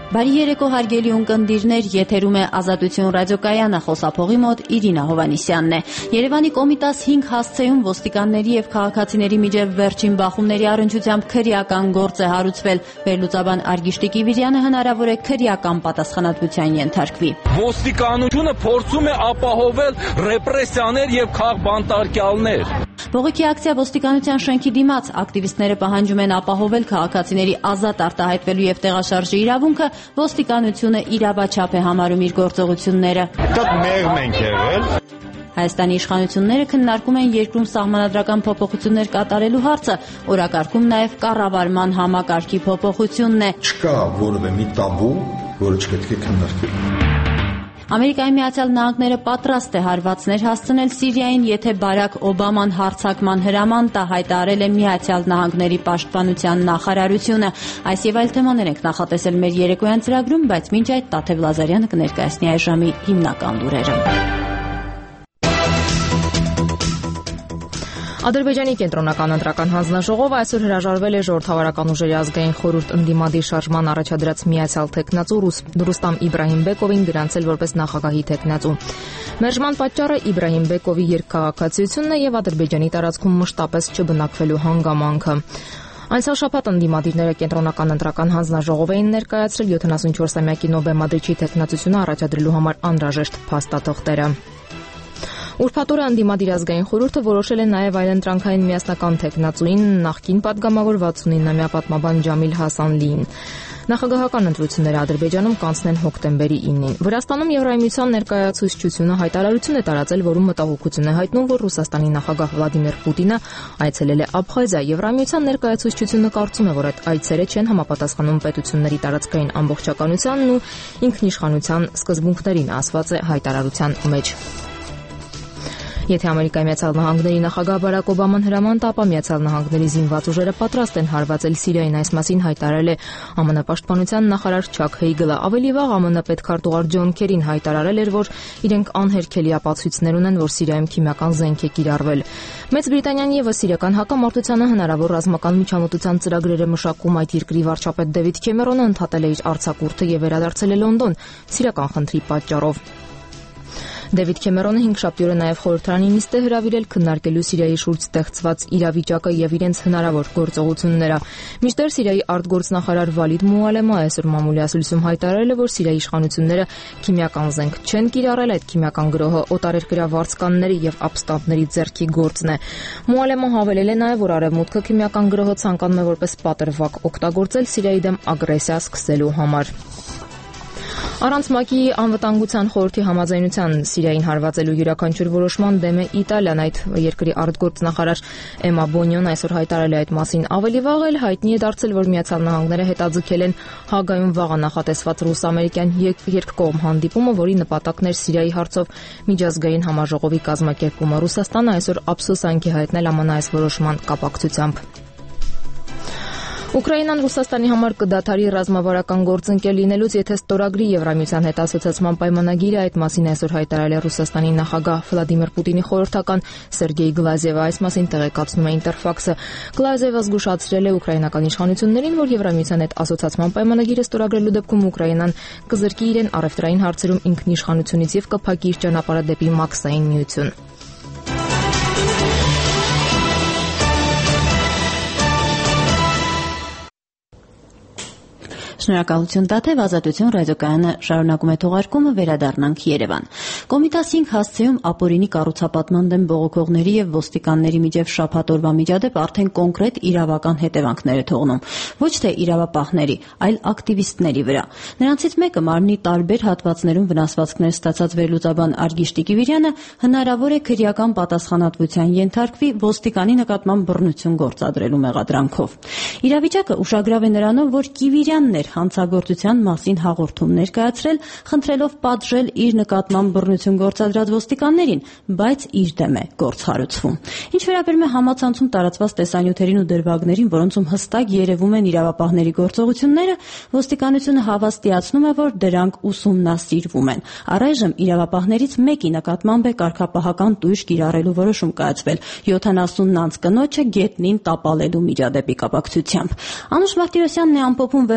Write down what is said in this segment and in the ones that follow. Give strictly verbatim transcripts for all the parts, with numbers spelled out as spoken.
Բարի երեկո հարգելի ունկնդիրներ, եթերում է Ազատություն ռադիոկայանը, խոսափողի մոտ Իրինա Հովանիսյանն է։ Երևանի Կոմիտաս հինգ հասցեում ոստիկանների եւ քաղաքացիների միջև վերջին բախումների առնչությամբ քրեական գործ է հարուցվել։ Վերլուծաբան Արգիշտի Կիվիրյանը հնարավոր է քրեական պատասխանատվության ենթարկվի։ Ոստիկանությունը փորձում է ապահովել ռեպրեսիաներ եւ քաղբանտարկյալներ։ Բողոքի ակցիա ոստիկանության շենքի դիմաց ակտիվիստները պահանջում են ապահովել քաղաքացիների ազատ արտահայտվելու եւ տեղաշարժի իրավունքը, ոստիկանությունը իրավաչափ է համարում իր գործողությունները։ Շատ մեղմ ենք եղել։ Հայաստանի իշխանությունները քննարկում են երկրում սահմանադրական փոփոխություններ կատարելու հարցը, օրակարգում նաև կառավարման համակարգի փոփոխությունն է։ Չկա որևէ մի տաբու, որը չպետք է քննարկվի։ Ամերիկայի Միացյալ Նահանգները պատրաստ է հարվածներ հասցնել Սիրիային, եթե Բարակ Օբաման հարձակման հրաման տա, հայտարարել է Միացյալ Նահանգների պաշտպանության նախարարությունը։ Այս եւ այլ թեմաներ ենք նախատեսել մեր երեկոյան ծրագրում, բայց մինչ այդ Տաթև Լազարյանը կներկայացնի այս ժամի հիմնական լուրերը։ Ադրբեջանի կենտրոնական ընտրական հանձնաժողովը այսօր հրաժարվել է Ժողովրդավարական ուժերի ազգային խորհուրդ ընդդիմադիր շարժման առաջադրած միացյալ թեկնածու Ռուստամ Իբրահիմբեկովին գրանցել որպես նախագահի թեկնածու։ Մերժման պատճառը Իբրահիմբեկովի երկքաղաքացիությունն է եւ Ադրբեջանի տարածքում մշտապես չբնակվելու հանգամանքը։ Անցյալ շաբաթ ընդդիմադիրները կենտրոնական ընտրական հանձնաժողով էին ներկայացրել յոթանասունչորսամյակի Նոբեմադրիչի թեկնածությունը առաջադրելու համար անհրաժեշտ փաստաթղթերը։ Ուրբաթ օրը ընդդիմադիր ազգային խորհուրդը որոշել է նաև այլընտրանքային միասնական թեկնածուին նախկին պատգամավոր վաթսունինամյա պատմաբան Ջամիլ Հասանլիին։ Նախագահական ընտրությունները Ադրբեջանում կանցնեն հոկտեմբերի ինին։ Վրաստանում Եվրամիության ներկայացուցչությունը հայտարարություն է տարածել, որում մտահոգություն է հայտնում, որ Ռուսաստանի նախագահ Վլադիմիր Պուտինը այցելել է Աբխազիա։ Եվրամիության ներկայացուցչությունը կարծում է, որ այդ այցերը չեն համապատասխանում պետությունների տարածքային ամբողջականությանն ու ինքնիշխանության սկզբունքներին, ասված է հայտարարության մեջ։ Եթե Ամերիկայի Միացյալ Նահանգների նախագահ Բարակ Օբաման հրաման տա, ապա Միացյալ Նահանգների զինված ուժերը պատրաստ են հարվածել Սիրիային, այս մասին հայտարարել է ԱՄՆ պաշտպանության նախարար Չակ Հեյգլը։ Ավելի վաղ ԱՄՆ պետքարտուղար Ջոն Քերին հայտարարել էր, որ իրենք անհերքելի ապացույցներ ունեն, որ Սիրիայում քիմիական զենք է կիրառվել։ Մեծ Բրիտանիան եւս սիրիական հակամարտությանը հնարավոր ռազմական միջամտության ծրագրեր է մշակում։ Այդ երկրի վարչապետ Դեվիդ Քեմերոնը ընդհատել է իր արձակուրդը եւ վերադարձել է Լոնդոն սիրիական խնդրի պատճառով։ Դեվիդ Քեմերոնը հինգշաբթի օրը նաև խորհրդարանի նիստ է հրավիրել քննարկելու Սիրիայի շուրջ ստեղծված իրավիճակը եւ իրենց հնարավոր գործողությունները։ Մինչդեռ Սիրիայի արտգործնախարար Վալիդ Մուալեմը այսօր մամուլի ասուլիսում հայտարարել է, որ Սիրիայի իշխանությունները քիմիական զենք չեն կիրառել, այդ քիմիական գրոհը օտարերկրյա վարձկանների եւ ապստամբների ձեռքի գործն է։ Մուալեմը հավելել է նաև, որ Արևմուտքը քիմիական գրոհը ցանկանում է որպես պատրվակ օգտագործել Սիրիայի դեմ ագրեսիա սկսելու համար։ Առանց ՄԱԿ-ի անվտանգության խորհրդի համաձայնության Սիրիային հարվածելու յուրաքանչյուր որոշման դեմ է Իտալիան, այդ երկրի արտգործնախարար Էմա Բոնիոն այսօր հայտարարել է այդ մասին։ Ավելի վաղ էլ հայտնի է դարձել, որ Միացյալ Նահանգները հետաձգել են Հագայում վաղը նախատեսված ռուս-ամերիկյան երկկողմ հանդիպումը, որի նպատակն էր Սիրիայի հարցով միջազգային համաժողովի կազմակերպումը։ Ռուսաստանը այսօր ափսոսանք է հայտնել ԱՄՆ այս որոշման կապակցությամբ։ Ուկրաինան Ռուսաստանի համար կդադարի ռազմավարական գործընկեր լինելուց, եթե ստորագրի Եվրամիության հետ ասոցիացման պայմանագիրը, այդ մասին այսօր հայտարարել է Ռուսաստանի նախագահ Վլադիմիր Պուտինի խորհրդական Սերգեյ Գլազևը, այս մասին տեղեկացնում է Ինտերֆաքսը։ Գլազևը զգուշացրել է ուկրաինական իշխանություններին, որ Եվրամիության հետ ասոցիացման պայմանագիրը ստորագրելու դեպքում Ուկրաինան կզրկի իրեն առևտրային հարցերում ինքնիշխանությունից եւ կփակի իր ճանապարհը դեպի մաքսային միություն։ Շնորհակալություն Տաթև, Ազատություն ռադիոկայանը շարունակում է թողարկումը, վերադառնանք Երևան։ Կոմիտաս հինգ հասցեում ապօրինի կառուցապատման դեմ բողոքողների եւ ոստիկանների միջև շաբաթ օրվա միջադեպ արդեն կոնկրետ իրավական հետևանքներ է թողնում, ոչ թե իրավապահների, այլ ակտիվիստների վրա։ Նրանցից մեկը մարմնի տարբեր հատվածներում վնասվածքներ ստացած վերլուծաբան Արգիշտի Կիվիրյանը հնարավոր է քրեական պատասխանատվության ենթարկվի ոստիկանի նկատմամբ բռնություն գործադրելու մեղադրանքով։ Իրավիճակը ուշագրավ է նրանով, որ Կիվիրյանն էր հանցագործության մասին հաղորդում ներկայացրել, խնդրելով պատժել իր նկատմամբ բռնություն գործադրած ոստիկաններին, բայց իր դեմ է գործ հարուցվում։ Ինչ վերաբերում է համացանցում տարածված տեսանյութերին ու դրվագներին, որոնցում հստակ երևում են իրավապահների գործողությունները, ոստիկանությունը հավաստիացնում է, որ դրանք ուսումնասիրվում են։ Առայժմ իրավապահներից մեկի նկատմամբ է կարգապահական տույժ կիրառելու որոշում կայացվել յոթանասուն անց կնոջը գետնին տապալելու միջադեպի կապակցությամբ։ Անուշ Մարտիրոսյանն է ամփոփում վերջին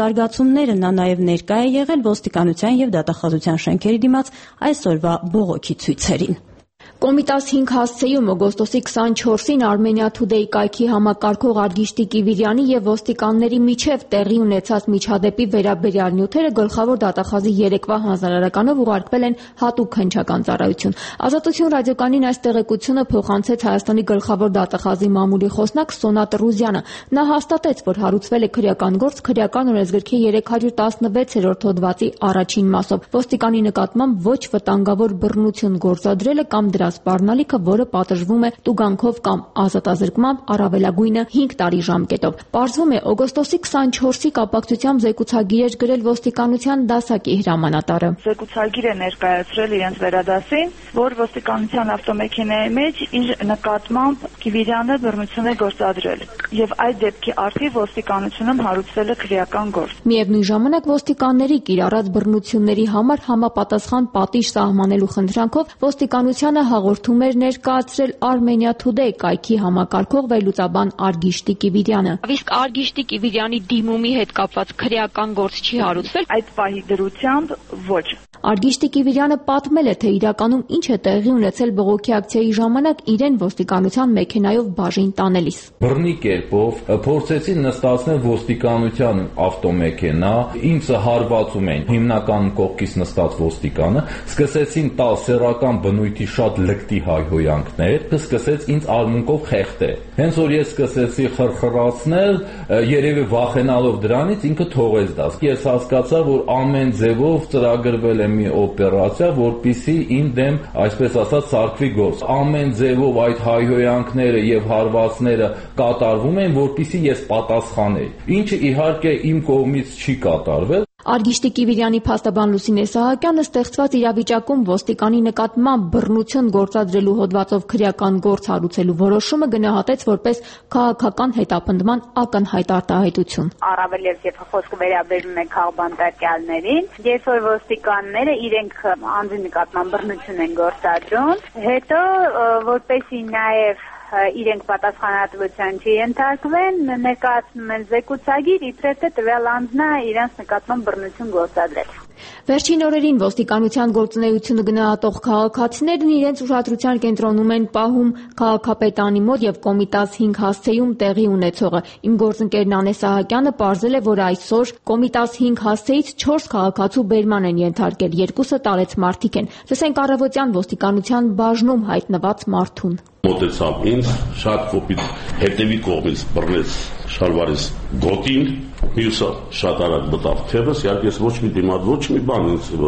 զարգացումները նա նաև ներկա է եղել ոստիկանության և դատախազության շենքերի դիմաց այսօրվա բողոքի ցույցերին։ Կոմիտաս հինգ հասցեում օգոստոսի քսանչորսին Armenia Today կայքի համակարգող Արգիշտի Կիվիրյանի և ոստիկանների միջև տեղի ունեցած միջադեպի վերաբերյալ նյութերը գլխավոր դատախազի երեկվա հանձնարարականով ուղարկվել են հատուկ հնչական ծառայություն։ Ազատություն ռադիոկայանին այս տեղեկությունը փոխանցեց Հայաստանի գլխավոր դատախազի մամուլի խոսնակ Սոնատ Ռուզյանը։ Նա հաստատեց, որ հարուցվել է քրեական գործ քրեական օրենսգրքի երեք հարյուր տասնվեցերորդ հոդվածի առաջին մասով։ Ոստիկանի նկատմամբ ոչ վտանգավոր բռնություն գործադրելը կամ դրա սպառնալիքը, որը պատժվում է տուգանքով կամ ազատազրկմամբ առավելագույնը հինգ տարի ժամկետով։ Պարզվում է, օգոստոսի քսանչորսի կապակցությամբ զեկուցագիր էր գրել ոստիկանության դասակի հրամանատարը։ Զեկուցագիր է ներկայացրել իրենց վերադասին, որ ոստիկանության ավտոմեքենայի մեջ իր նկատմամբ Կիվիրյանը բռնություն է գործադրել, եւ այդ դեպքի արդիվ ոստիկանությունում հարուցվել է քրեական գործ։ Միևնույն ժամանակ ոստիկանների կիրառած բռնությունների համար համապատասխան պատիժ սահմանելու խնդրանքով ոստիկանությանը հաղորդում էր ներկայացրել Armenia Today կայքի համակարգող վերլուծաբան Արգիշտի Կիվիրյանը։ Իսկ Արգիշտի Կիվիրյանի դիմումի հետ կապված քրեական գործ չի հարուցվել։ Այդ պահի դրությամբ ոչ։ Արգիշտի Կիվիրյանը պատմել է, թե իրականում ինչ է տեղի ունեցել բողոքի ակցիայի ժամանակ իրեն ոստիկանության մեքենայով բաժին տանելիս։ Բռնի կերպով փորձեցին նստացնել ոստիկանության ավտոմեքենա, ինձ հարվածում էին հիմնական կողքից նստած ոստիկանը, սկսեցին տալ սեռական բնույթի շատ լկտի հայհոյանքներ, սկսեց ինձ արմունկով խեղդել։ Հենց որ ես սկսեցի խրխրացնել, երևի վախենալով դրանից ինքը թողեց դա։ Ես հասկացա, որ ամեն ձևով ծրագրվել է մի օպերացիա, որպեսզի իմ դեմ, այսպես ասած, սարքվի գործ։ Ամեն ձևով այդ հայհոյանքները եւ հարվածները կատարվում են, որպեսզի ես պատասխանեի։ Ինչը իհարկե իմ կողմից չի կատարվել։ Արգիշտի Կիվիրյանի փաստաբան Լուսինե Սահակյանը ստեղծված իրավիճակում ոստիկանի նկատմամբ բռնություն գործադրելու հոդվածով քրեական գործ հարուցելու որոշումը գնահատեց որպես քաղաքական հետապնդման ակնհայտ արտահայտություն։ Առավել եւ խոսքը վերաբերում է քաղբանտարկյալներին, երբ որ ոստիկանները իրենք անձի նկատմամբ բռնություն են գործադրում, հետո որպեսի նաեւ իրենք պատասխանատվության չենթարկվեն, ներկայացնում են զեկուցագիր, իբրև թե տվյալ անձն է իրենց նկատմամբ բռնություն գործադրել։ Վերջին օրերին ոստիկանության գործունեությունը գնահատող քաղաքացիներն իրենց ուշադրության կենտրոնում են պահում քաղաքապետանի մոտ եւ Կոմիտաս հինգ հասցեում տեղի ունեցողը։ Իմ գործընկեր Նանե Սահակյանը պարզել է, որ այսօր Կոմիտաս հինգ հասցեից չորս քաղաքացու բերման են ենթարկել, երկուսը տարեց մարդիկ են։ Լսենք առավոտյան ոստիկանության բաժնում հայտնված մարդուն։ Մոտեցավ ինձ, շատ կոպիտ հետևի կողմից բռնեց շալվարից գոտին, մյուսը շատ արագ մտավ թևս, իհարկե ես ոչ մի դիմաց, ոչ մի բան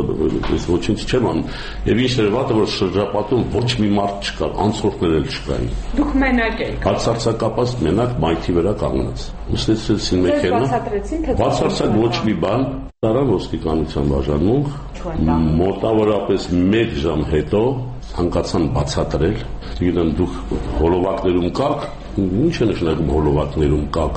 ինձ ոչինչ չեմ անում, եւ ինչ էր վատը, որ շրջապատում ոչ մի մարդ չկար, անցորդներ էլ չկային։ Դուք մենակ եք։ Բացարձակապես մենակ մայթի վրա կանգնած։ Ուսեցին մեքենա, բացարձակ ոչ մի բան, տարա ոստիկանության բաժանում, մոտավորապես մեկ ժամ հետո հանկացան բացատրել, գիտեմ դուք հոլովակներում կաք, ինչ է նշանակում հոլովակներում կաք,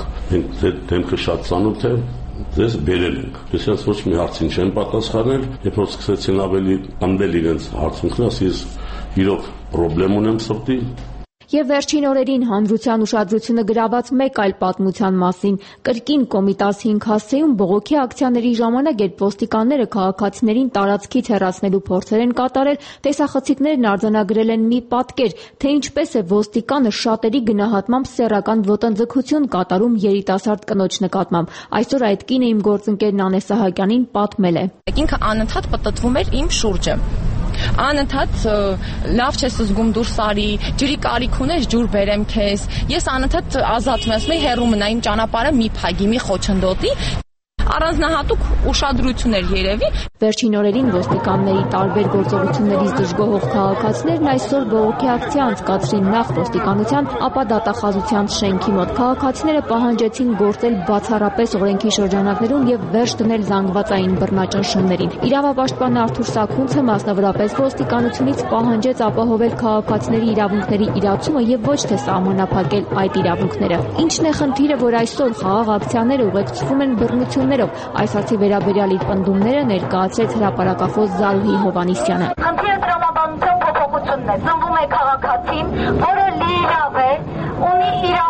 դեմքը շատ ծանոթ է, ձեզ բերել ենք։ Ես ես ոչ մի հարցին չեմ պատասխանել, երբ որ սկսեցին ավելի անդել իրենց հարցունքները, ես իրոք պրոբլեմ ունեմ սրտի։ Եվ վերջին օրերին հանրության ուշադրությունը գրաված մեկ այլ պատմության մասին։ Կրկին Կոմիտաս հինգ հասցեում բողոքի ակցիաների ժամանակ, երբ ոստիկանները քաղաքացիներին տարածքից հեռացնելու փորձեր են կատարել, տեսախցիկներն արձանագրել են մի պատկեր, թե ինչպես է ոստիկանը շատերի գնահատմամբ սեռական ոտնձգություն կատարում երիտասարդ կնոջ նկատմամբ։ Այսօր այդ կինը իմ գործընկեր Նանե Սահակյանին պատմել է։ Ինքը անընդհատ պտտվում էր իմ շուրջը։ Անընդհատ լավ չես զգում դուրս արի, ջրի կարիք ունես, ջուր բերեմ քեզ։ Ես անընդհատ ազատվում եմ, ասում եմ հեռու մնա իմ ճանապարհը մի փագի, մի խոչընդոտի։ Առանձնահատուկ ուշադրություն էր երևի։ Վերջին օրերին ոստիկանների տարբեր գործողություններից դժգոհող քաղաքացիներն այսօր բողոքի ակցիա անցկացրին նախ ոստիկանության, ապա դատախազության շենքի մոտ։ Քաղաքացիները պահանջեցին գործել բացառապես օրենքի շրջանակներում եւ վերջ դնել զանգվածային բռնաճնշումներին։ Իրավապաշտպան Արթուր Սաքունցը մասնավորապես ոստիկանությունից պահանջեց ապահովել քաղաքացիների իրավունքների իրացումը եւ ոչ թե սահմանափակել այդ իրավունքները։ Ինչն է խնդիրը, որ այսօր խաղաղ ակցիաները ուղեկցվում են բռնություններով։ Այս հարցի վերաբերյալ իր պնդումները ներկայացրեց հրապարակախոս Զարուհի Հովհաննիսյանը։ Խնդիրը տրամաբանության փոփոխությունն է։ Ծնվում է քաղաքացին, որը լիիրավ է, ունի իրավունք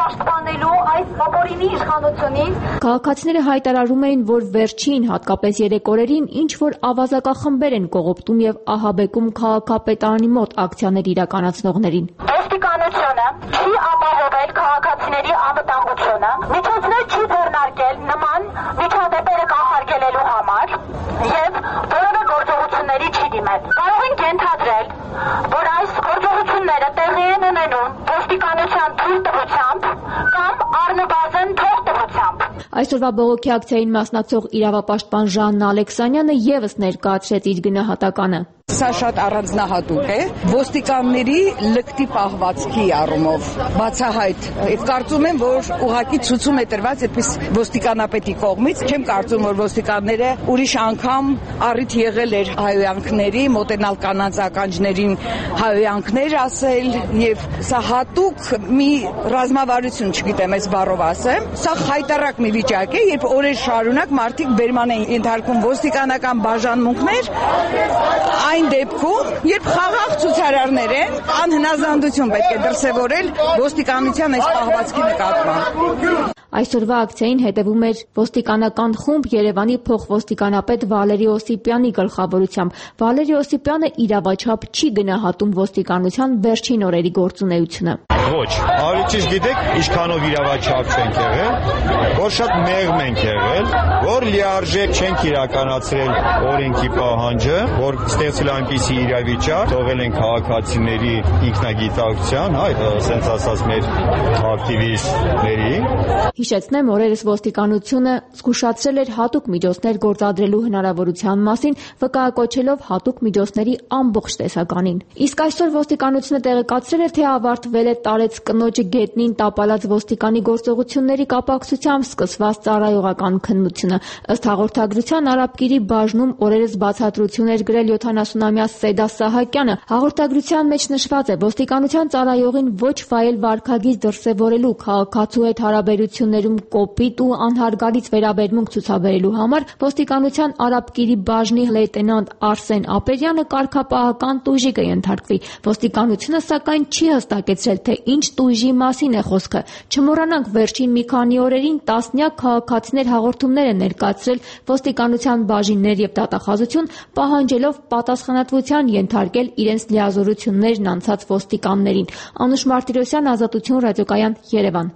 պաշտպանելու այս ապօրինի իշխանությունից։ Քաղաքացիները հայտարարում էին, որ վերջին, հատկապես երեք օրերին, ինչ որ ավազակախմբեր են կողոպտում եւ ահաբեկում քաղաքապետարանի մոտ ակցիաներ իրականացնողներին։ Ոստիկանությունը չի ապահովել քաղաքացիների անվտանգությունը, միջոցներ չի ձեռնարկել նման միջադեպերը կանխարգելելու համար եւ որևէ գործողությունների չի դիմել։ Կարող ենք ենթադրել, որ այս գործողությունները տեղի են ունենում ոստիկանության թույլտվությամբ կամ առնվազն թողտվությամբ։ Այսօրվա բողոքի ակցիային մասնակցող իրավապաշտպան Ժաննա Ալեքսանյանը եւս ներկայացրեց իր գնահատականը։ Սա շատ առանձնահատուկ է ոստիկանների լկտի պահվածքի առումով բացահայտ։ Եվ կարծում եմ, որ ուղղակի ցույցում է տրված այդպես ոստիկանապետի կողմից, չեմ կարծում, որ ոստիկանները ուրիշ անգամ առիթ եղել էր հայոյանքների, մոտենալ կանանց ականջներին հայոյանքներ ասել, եւ սա հատուկ մի ռազմավարություն, չգիտեմ, այս բառով ասեմ, սա խայտառակ մի վիճակ է, երբ օրեր շարունակ մարդիկ բերման են ենթարկվում ոստիկանական բաժանմունքներ, այն դեպքում, երբ խաղաղ ցուցարարներ են, անհնազանդություն պետք է դրսևորել ոստիկանության այս պահվածքի նկատմամբ։ Այսօրվա ակցիային հետևում էր ոստիկանական խումբ Երևանի փոխոստիկանապետ Վալերի Օսիպյանի գլխավորությամբ։ Վալերի Օսիպյանը իրավաչափ չի գնահատում ոստիկանության վերջին օրերի գործունեությունը։ Ոչ, ավելի ճիշտ գիտեք, ինչքանով իրավաչափ չենք եղել, որ շատ մեղմ ենք եղել, որ լիարժեք չենք իրականացրել օրենքի պահանջը, որ ստեղծել այնպիսի իրավիճակ, թողել են քաղաքացիների ինքնագիտակցության, այ ասենց ասած մեր ակտիվիստների։ Հիշեցնեմ, օրերս ոստիկանությունը զգուշացրել էր հատուկ միջոցներ գործադրելու հնարավորության մասին, վկայակոչելով հատուկ միջոցների ամբողջ տեսականին։ Իսկ այսօր ոստիկանությունը տեղեկացրել է, թե ավարտվել է տարեց կնոջը գետնին տապալած ոստիկանի գործողությունների կապակցությամբ սկսված ծառայողական քննությունը։ Ըստ հաղորդագրության Արաբկիրի բաժնում օրերս բացատրություն էր գրել յոթանասունամյա Սեդա Սահակյանը։ Հաղորդագրության մեջ նշված է, ոստիկանության ծառայողին ոչ վայել վարքագիծ դրսևորելու, քաղաքացու հետ հարաբերություններում կոպիտ ու անհարգալից վերաբերմունք ցուցաբերելու համար ոստիկանության Արաբկիրի բաժնի լեյտենանտ Արսեն Ապերյանը կարգապահական տուժի կենթարկվի։ Ոստիկանությունը սակայն չի հստակեցրել, թե ինչ տուժի մասին է խոսքը։ Չմոռանանք, վերջին մի քանի օրերին տասնյակ քաղաքացիներ հաղորդումներ են ներկայացրել ոստիկանության բաժիններ եւ դատախազություն, պահանջելով պատասխանատվության ենթարկել իրենց լիազորություններն անցած ոստիկաններին։ Անուշ Մարտիրոսյան, Ազատություն, ռադիոկայան, Երևան։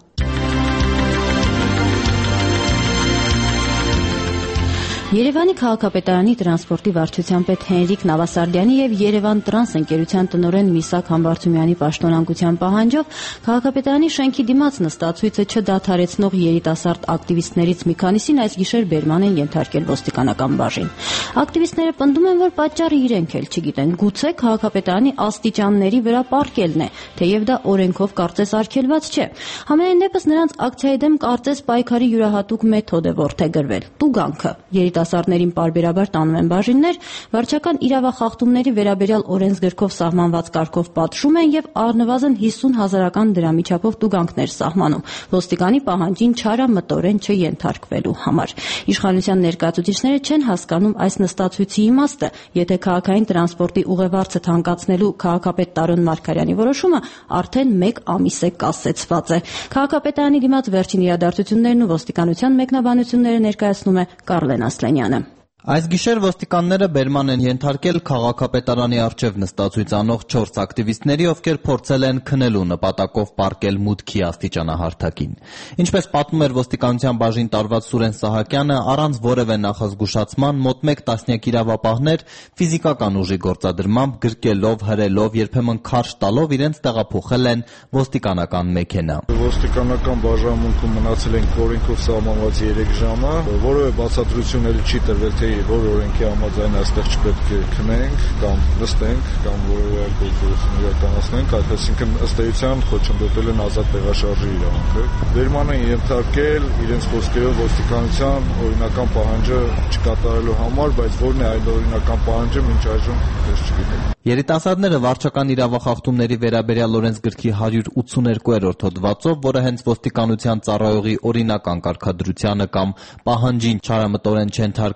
Երևանի քաղաքապետարանի տրանսպորտի վարչության պետ Հենրիկ Նավասարդյանի եւ Երևան տրանս ընկերության տնօրեն Միսակ Համբարձումյանի պաշտոնանկության պահանջով քաղաքապետարանի շենքի դիմաց նստածույցը չդադարեցնող երիտասարդ ակտիվիստներից մի քանիսին այս գիշեր բերման են ենթարկել ոստիկանական բաժին։ Ակտիվիստները պնդում են, որ պատճառը իրենք էլ չգիտեն, գուցե քաղաքապետարանի աստիճանների վրա պառկելն է, թեև դա օրենքով կարծես արգելված չէ։ Համենայն դեպս նրանց ակցիայի դեմ կարծես պայքարի յուրահատուկ մեթոդ է որդեգրվել՝ տուգանքը։ Երիտասարդներին պարբերաբար տանում են բաժիններ, վարչական իրավախախտումների վերաբերյալ օրենսգրքով սահմանված կարգով պատժում են եւ առնվազն հիսուն հազարական դրամի չափով տուգանքներ սահմանում, ոստիկանի պահանջին չարամտորեն չենթարկվելու համար։ Իշխանության ներկայացուցիչները չեն հասկանում այս նստածույցի իմաստը, եթե քաղաքային տրանսպորտի ուղևորձը թանկացնելու քաղաքապետ Տարոն Մարգարյանի որոշումը արդեն մեկ ամիս է կասեցված է։ Քաղաքապետարանի դիմաց վերջին իրադարձություններն ու ոստիկանության մեկնաբանությունները ներկայացնում է Կարլեն Ասլանյանը։ Այս գիշեր ոստիկանները բերման են ենթարկել քաղաքապետարանի առջև նստածույց անող չորս ակտիվիստների, ովքեր փորձել են քնելու նպատակով պառկել մուտքի աստիճանահարթակին։ Ինչպես պատմում էր ոստիկանության բաժին տարված Սուրեն Սահակյանը, առանց որևէ նախազգուշացման մոտ մեկ տասնյակ իրավապահներ ֆիզիկական ուժի գործադրմամբ գրկելով, հրելով, երբեմն քարշ տալով իրենց տեղափոխել են ոստիկանական մեքենա։ Ոստիկանական բաժանմունքում մնացել են օրենքով սահմանված երեք ժամը, որևէ բացատրություն էլ չի տրվել, թե որ օրենքի համաձայն այստեղ չպետք է քնենք կամ նստենք կամ որևէ այլ գործողություն իրականացնենք, այսինքն ըստ էության խոչընդոտել են ազատ տեղաշարժի իրավունքը։ Բերման են ենթարկել իրենց խոսքերով ոստիկանության օրինական պահանջը չկատարելու համար, բայց որն է այդ օրինական պահանջը մինչ այժմ ես չգիտեմ։ Երիտասարդները վարչական իրավախախտումների վերաբերյալ օրենսգրքի հարյուր ութսուներկուերորդ հոդվածով, որը հենց ոստիկանության ծառայողի օրինական կարգադրությանը կամ պահանջին չարամտորեն չենթարկվելն է,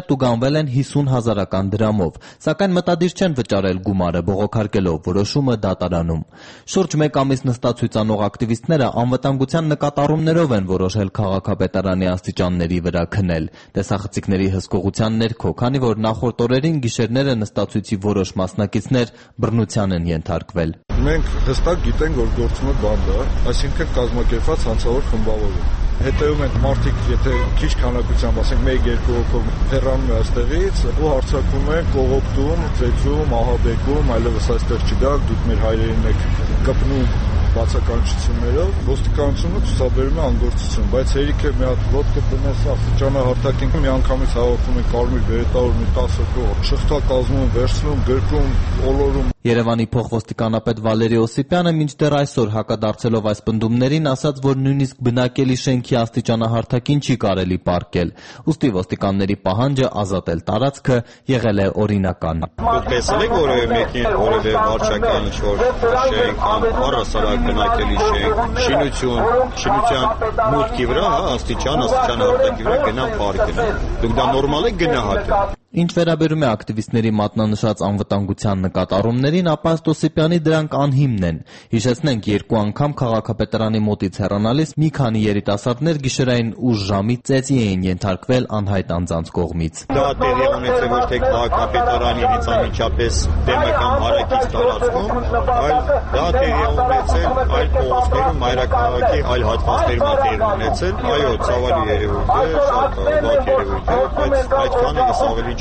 տուգանվել են հիսուն հազարական դրամով, սակայն մտադիր չեն վճարել գումարը, բողոքարկելով որոշումը դատարանում։ Շուրջ մեկ ամիս նստացույցանող ակտիվիստները անվտանգության նկատառումներով են որոշել քաղաքապետարանի աստիճանների վրա քնել, տեսախցիկների հսկողության ներքո, քանի որ նախորդ օրերին գիշերները նստացույցի որոշ մասնակիցներ բռնության են ենթարկվել։ Մենք հստակ գիտենք, որ գործում է բանդա, այսինքն կազմակերպված հանցավոր խմբավորում։ Հետևում են մարդիկ, եթե քիչ քանակությամբ, ասենք մեկ-երկու հոգով հեռանում է այստեղից, ու հարձակվում են, կողոպտում, ծեծում, ահաբեկում, այլևս այստեղ չգաք, դուք մեր հայրերին եք կպնում բացականչություններով, ոստիկանությունը ցուցաբերում է անգործություն, բայց երիք է մի հատ ոտքը դնես աստիճանահարթակին, մի անգամից հավաքվում են կարմիր բերետավոր մի տասը կող, շղթա կազմում, վերցնում, գրկում, ոլորում։ Երևանի փոխոստիկանապետ Վալերի Օսիպյանը մինչդեռ այսօր հակադարձելով այս պնդումներին ասաց, որ նույնիսկ բնակելի շենքի աստիճանահարթակին չի կարելի պառկել, ուստի ոստիկանների պահանջը ազատել տարածքը եղել է օրինական։ Դուք տեսել եք որևէ մեկի որևէ վարչական ինչ-որ շենք կամ առհասարակ բնակելի շենք, շինություն, շինության մուտքի վրա, հա, աստիճան, աստիճանահարթակի վրա գնան պառկել։ Դուք դա նորմալ եք գնահատել։ Ինչ վերաբերում է ակտիվիստների մատնանշած անվտանգության նկատառումներին, ապա ըստ Օսիպյանի դրանք անհիմն են։ Հիշեցնենք, երկու անգամ քաղաքապետարանի մոտից հեռանալիս մի քանի երիտասարդներ գիշերային ուշ ժամի ծեծի էին ենթարկվել անհայտ անձանց կողմից։ Դա տեղի ունեցել ոչ թե քաղաքապետարանից անմիջապես դեմը կամ հարակից տարածքում, այլ դա տեղի ունեցել այլ փողոցներում, մայրաքաղաքի այլ հատվածներում տեղի ունեցել։ Այո, ցավալի երևույթ է, շատ վատ երևույթ է, բայց այդքանը ես ավելի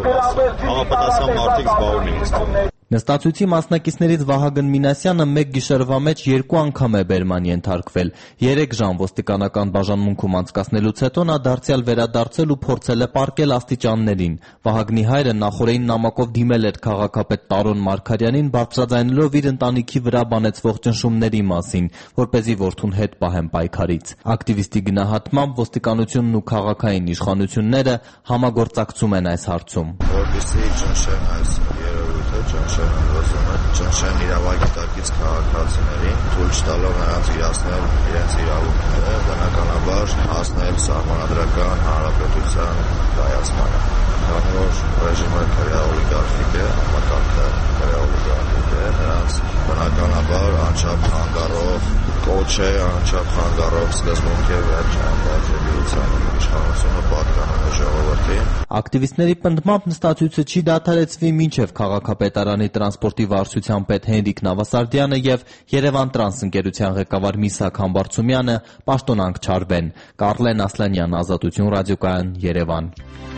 Համապատասխան մարդիկ զբաղվում են ստանում։ Նստացույցի մասնակիցներից Վահագն Մինասյանը մեկ գիշերվա մեջ երկու անգամ է բերման ենթարկվել։ Երեք ժամ ոստիկանական բաժանմունքում անցկացնելուց հետո նա դարձյալ վերադարձել ու փորձել է պառկել աստիճաններին։ Վահագնի հայրը նախորդին նամակով դիմել էր քաղաքապետ Տարոն Մարգարյանին, բարձրաձայնելով իր ընտանիքի վրա բանեցվող ճնշումների մասին, որպեսզի որդուն հետ պահեն պայքարից։ Ակտիվիստի գնահատմամբ ոստիկանությունն ու քաղաքային իշխանությունները համագործակցում են այս հարցում։ Որպեսզի ճնշեն այս երևույթը, ճնշեն ուսումը, ճնշեն իրավագիտակից քաղաքացիներին, թույլ չտալով նրանց իրացնել իրենց իրավունքները, բնականաբար հասնել սահմանադրական հանրապետության կայացմանը։ Քանի որ ռեժիմը քրեաօլիգարխիկ է, համակարգը քրեաօլիգարխիկ է, նրանց բնականաբար անչափ խանգարող կոչ է, անչափ խանգարող սկզբունք է վերջան բաժանելիության իշխանությունը պատկանում է ժողովրդին։ Ակտիվիստների պնդմամբ նստացույցը չի դադարեցվի մինչև քաղաքապետարանի տրանսպորտի վարչության պետ Հենրիկ Նավասարդյանը եւ Երևան Տրանս ընկերության ղեկավար Միսակ Համբարձումյանը պաշտոնանկ չարվեն։ Կարլեն Ասլանյան, Ազատություն ռադիոկայան, Երևան։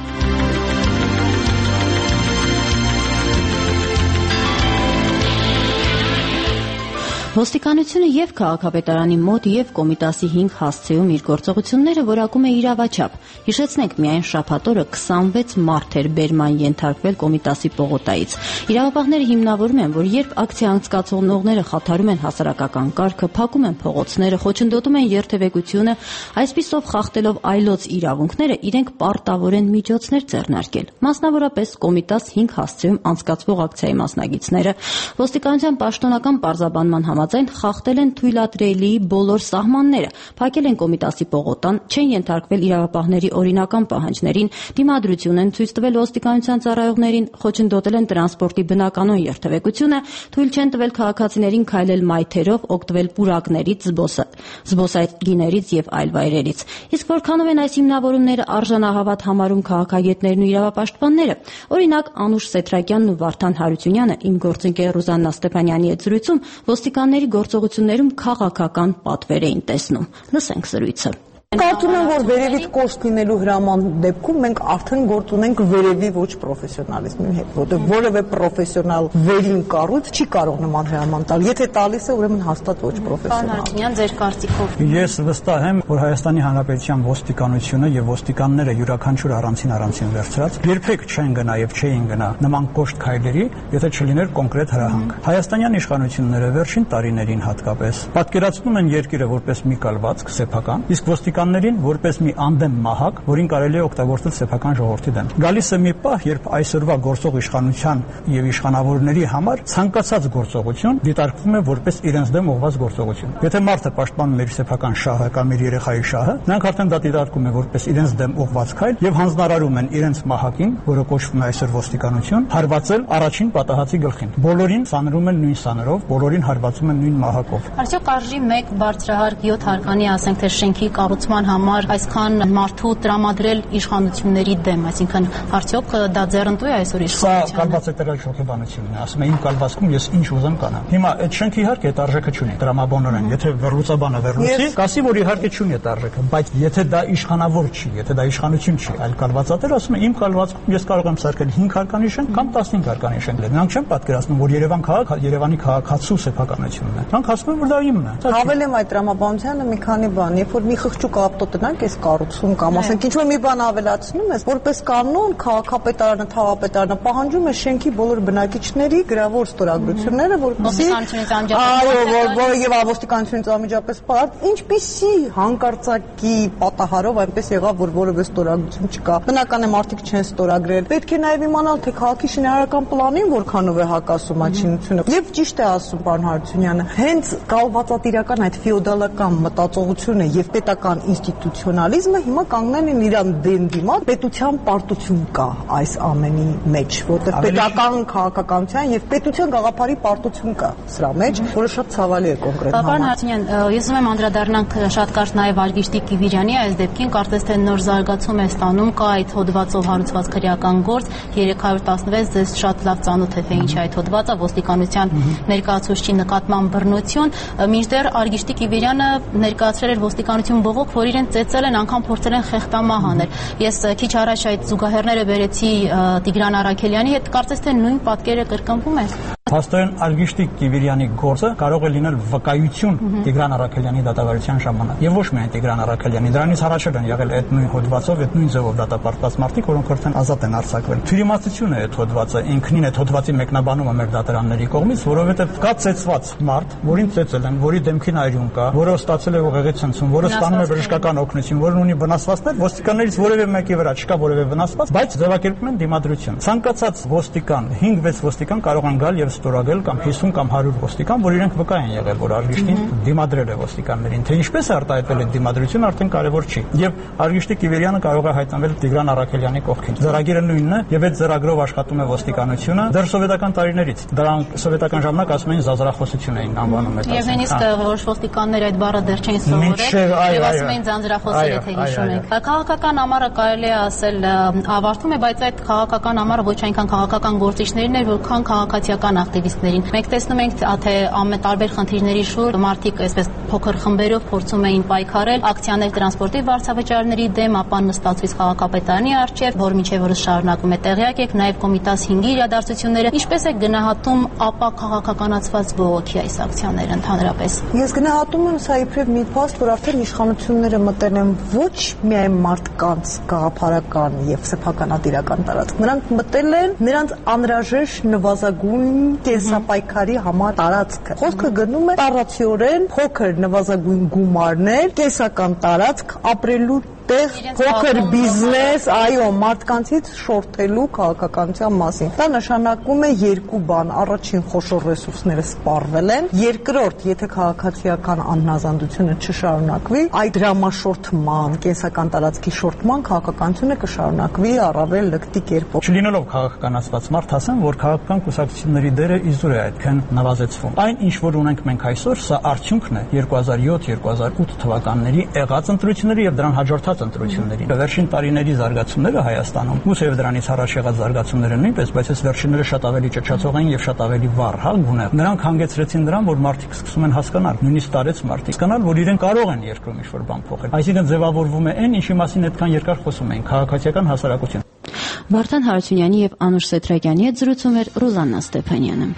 Ոստիկանությունը եւ քաղաքապետարանի մոտ եւ Կոմիտասի հինգ հասցեում իր գործողությունները որակում է իրավաչափ։ Հիշեցնենք, միայն շաբաթ օրը քսանվեց մարդ էր բերման ենթարկվել Կոմիտասի պողոտայից։ Իրավապահները հիմնավորում են, որ երբ ակցիա անցկացնողները խաթարում են հասարակական կարգը, փակում են փողոցները, խոչընդոտում են երթևեկությունը, այսպիսով խախտելով այլոց իրավունքները, իրենք պարտավոր են միջոցներ ձեռնարկել։ Մասնավորապես Կոմիտաս հինգ հասցեում անցկացվող ակցիայի մասնակիցները ոստիկանության պաշտոնական պարզաբանման համաձայն խախտել են թույլատրելի բոլոր սահմանները, փակել են Կոմիտասի պողոտան, չեն ենթարկվել իրավապահների օրինական պահանջներին, դիմադրություն են ցույց տվել ոստիկանության ծառայողներին, խոչընդոտել են տրանսպորտի բնականոն երթևեկությունը, թույլ չեն տվել քաղաքացիներին քայլել մայթերով, օգտվել պուրակներից, զբոսայգիներից եւ այլ վայրերից։ Իսկ որքանով են այս հիմնավորումները արժանահավատ համարում քաղաքագետներն ու իրավապաշտպանները։ Օրինակ, Անուշ Սեթրակյանն ու Վարդան Հարությունյանը իմ գործընկեր Ռուզաննա Ստեփանյանի հետ զրույցում ոստիկանների գործողություններում քաղաքական պատվեր էին տեսնում։ Լսենք զրույցը։ Կարծում եմ, որ վերևից կոշտ լինելու հրաման դեպքում մենք արդեն գործ ունենք վերևի ոչ պրոֆեսիոնալիզմի հետ, որտեղ որևէ պրոֆեսիոնալ վերին կառույց չի կարող նման հրաման տալ։ Եթե տալիս է, ուրեմն հաստատ ոչ պրոֆեսիոնալ։ Պարոն Հարությունյան, ձեր կարծիքով։ Ես վստահ եմ, որ Հայաստանի Հանրապետության ոստիկանությունը եւ ոստիկանները յուրաքանչյուր առանցին առանցին վերցրած երբեք չեն գնա եւ չէին գնա նման կոշտ քայլերի, եթե չլիներ կոնկրետ հրահանգ։ Հայաստանյան իշխանությունները վերջին տարիներին հատկապես պատկերացնում են երկիրը որպես մի կալվածք սեփական, իսկ ոստիկանությունը ոստիկաններին որպես մի անդեմ մահակ, որին կարելի է օգտագործել սեփական ժողովրդի դեմ։ Գալիս է մի պահ, երբ այսօրվա գործող իշխանության եւ իշխանավորների համար ցանկացած գործողություն դիտարկվում է որպես իրենց դեմ ուղղված գործողություն։ Եթե մարդը պաշտպանում է իր սեփական շահը կամ իր երեխայի շահը, նրանք արդեն դա դիտարկում են որպես իրենց դեմ ուղղված քայլ եւ հանձնարարում են իրենց մահակին, որը կոչվում է այսօր ոստիկանություն, հարվածել առաջին պատահածի գլխին։ Բոլորին սանրում են նույն սանրով, բոլորին հարվածում են նույն մահակով։ Արդյոք արժի մեկ բարձրահարկ յոթ հարկանի, ասենք թե շենքի կառուցման համար այսքան մարդու տրամադրել իշխանությունների դեմ, այսինքն արդյոք դա ձեռնտու է այսօր իշխանությանը։ Սա կալված է տեղի շոկեբանությունն է, ասում եմ իմ կալվածքում ես ինչ ուզեմ կանեմ։ Հիմա այդ շենքը իհարկե այդ արժեքը չունի, տրամաբանորեն, եթե վերլուծաբանը վերլուծի, կասի որ իհարկե չունի այդ արժեքը, բայց եթե դա իշխանավոր չի, եթե դա իշխանություն չի, այլ կալվածատեր, ասում է իմ կալվածքում ես կարող եմ սարքել հինգ հարկանի շենք կամ տասնհինգ հարկանի շենք։ Նրանք չեն պատկերացնում, որ Երևան քաղաք Երևանի քաղաքացու սեփականությունն է։ Նրանք ասում են, որ դա իմն է։ Հավելեմ այդ տրամաբանությանը մի քանի բան, երբ որ մի խղճուկ ավտո տնանք այս կառուցում կամ ասենք ինչ որ մի բան ավելացնում ես, որպես կանոն քաղաքապետարանը, թաղապետարանը պահանջում է շենքի բոլոր բնակիչների գրավոր ստորագրությունները, որպեսզի այո, որ եւ ոստիկանությունից անմիջապես պարտ, ինչպիսի հանկարծակի պատահարով այնպես եղավ, որ որևէ ստորագրություն չկա։ Բնական է մարդիկ չեն ստորագրել։ Պետք է նաեւ իմանալ, թե քաղաքի շինարարական պլանին որքանով է հակասում աչինությունը։ Եվ ճիշտ է ասում պարոն Հարությունյանը, հենց կալվածատիրական այդ ֆեոդալական մտածողությունը եւ պետական ինստիտուցիոնալիզմը հիմա կանգնել են իրան դեմ դիմաց, պետության պարտություն կա այս ամենի մեջ, որտեղ պետական քաղաքականության եւ պետության գաղափարի պարտություն կա սրա մեջ, որը շատ ցավալի է կոնկրետ համար։ Պարոն Հարությունյան, ես ուզում եմ անդրադառնանք շատ կարճ նաեւ Արգիշտի Կիվիրյանի այս դեպքին, կարծես թե նոր զարգացում է ստանում, կա այդ հոդվածով հարուցված քրեական գործ երեք հարյուր տասնվեց, ձեզ շատ լավ ծանոթ է թե ինչ է այդ հոդվածը, ոստիկանության ներկայացուցչի նկատմամբ բռնություն, մինչդեռ Արգիշտի Կիվիրյանը ներկայացրել էր ոստիկանություն բողոք, որ իրեն ծեծել են, անգամ փորձել են խեղդամահ անել։ Ես քիչ առաջ այդ զուգահեռները բերեցի Տիգրան Արաքելյանի հետ, կարծես թե նույն պատկերը կրկնվում է։ Փաստորեն Արգիշտի Կիվիրյանի գործը կարող է լինել վկայություն Տիգրան Արաքելյանի դատավարության ժամանակ։ Եվ ոչ միայն Տիգրան Արաքելյանի, դրանից առաջ են եղել այդ նույն հոդվածով, այդ նույն ձևով դատապարտված մարդիկ, որոնք արդեն ազատ են արձակվել։ Թյուրիմացություն է այդ հոդվածը, ինքնին այդ հոդվածի մեկնաբանումը մեր դատարանների կողմից, որովհետև կա ծեծված մարդ, որին ծեծել են, որի դեմքին այրում կա, որը ստացել է ուղեղի ցնցում, որը ստանում է բժշկական օգնություն, որն ունի վնասվածքներ, ոստիկաններից որևէ մեկի վրա չկա որևէ վնասված, բայց ձևակերպում են դիմադրություն։ Ցանկացած ոստիկան, հինգ-վեց ոստիկան կարող են գալ եւ ստորագրել կամ հիսուն կամ հարյուր ոստիկան, որ իրենք վկա են եղել, որ Արգիշտին դիմադրել է ոստիկաններին, թե ինչպես է արտահայտվել այդ դիմադրությունը արդեն կարևոր չի։ Եվ Արգիշտի Կիվիրյանը կարող է հայտնվել Տիգրան Արաքելյանի կողքին։ Ձեռագիրը նույնն է, եւ այդ ձեռագրով աշխատում է ոստիկանությունը դեռ սովետական տարիներից։ Դրանք սովետական ժամանակ ասում էին զազրախոսություն էին անվանում այդ։ Եվ նույնիսկ որոշ ոստիկաններ այդ բառը դեռ չէին սովորել, եւ ասում էին ձանձրախոսել, եթե հիշում եք։ Քաղաքական ամառը կարելի է ասել ավարտում է, բայց այդ քաղաքական ամառը ոչ այնքան քաղաքական գործիչներին էր, որքան քաղաքացիական ակտիվիստներին։ Մենք տեսնում ենք, թե ամեն տարբեր խնդիրների շուրջ մարդիկ այսպես փոքր խմբերով փորձում էին պայքարել, ակցիաներ տրանսպորտի վարձավճարների դեմ, ապա նստածվից քաղաքապետարանի առջև, որ մինչև օրս շարունակում է տեղյակ եք, նաև Կոմիտաս հինգի իրադարձությունները։ Ինչպես է գնահատում ապա քաղաքականացված բողոքի այս ակցիաները ընդհանրապես։ Ես գնահատում եմ սա իբրև մի փաստ, որ արդեն իշխանությունները մտել են ոչ միայն մարդկանց գաղափարական եւ սեփականատիրական տարածք, նրանք մտել են նրանց անհրաժեշտ նվազագույն կենսապայքարի համար տարածքը։ Խոսքը գնում է տարածիորեն փոքր նվազագույն գումարներ, կենսական տարածք ապրելու տեղ, փոքր բիզնես, այո, մարդկանցից շորթելու քաղաքականության մասին։ Դա նշանակում է երկու բան. առաջին, խոշոր ռեսուրսները սպառվել են, երկրորդ, եթե քաղաքացիական անհնազանդությունը չշարունակվի, այդ դրամաշորթման, կենսական տարածքի շորթման քաղաքականությունը կշարունակվի առավել լկտի կերպով։ Չլինելով քաղաքականացված մարդ, ասեմ, որ քաղաքական կուսակցությունների դերը իզուր է այդքան նվազեցվում։ Այն, ինչ որ ունենք մենք այսօր, սա արդյունքն է երկու հազար յոթ երկու հազար ութ թվականների եղած ընտրությունների եւ դրան հաջորդած ընտրություններին։ Վերջին տարիների զարգացումները Հայաստանում, ուսեւ դրանից առաջ եղած զարգացումները նույնպես, բայց այս վերջինները շատ ավելի ճճացող են եւ շատ ավելի վառ, հա, գունեղ։ Նրանք հանգեցրեցին դրան, որ մարդիկ սկսում են հասկանալ, նույնիսկ տարեց մարդիկ հասկանալ, որ իրեն կարող են երկրում ինչ-որ բան փոխել։ Այսինքն ձևավորվում է այն, ինչի մասին այդքան երկար խոսում էին, քաղաքացիական հասարակություն։ Վարդան Հարությունյանի եւ Անուշ Սեթրակյանի հետ զրուցում էր Ռուզաննա Ստեփանյանը։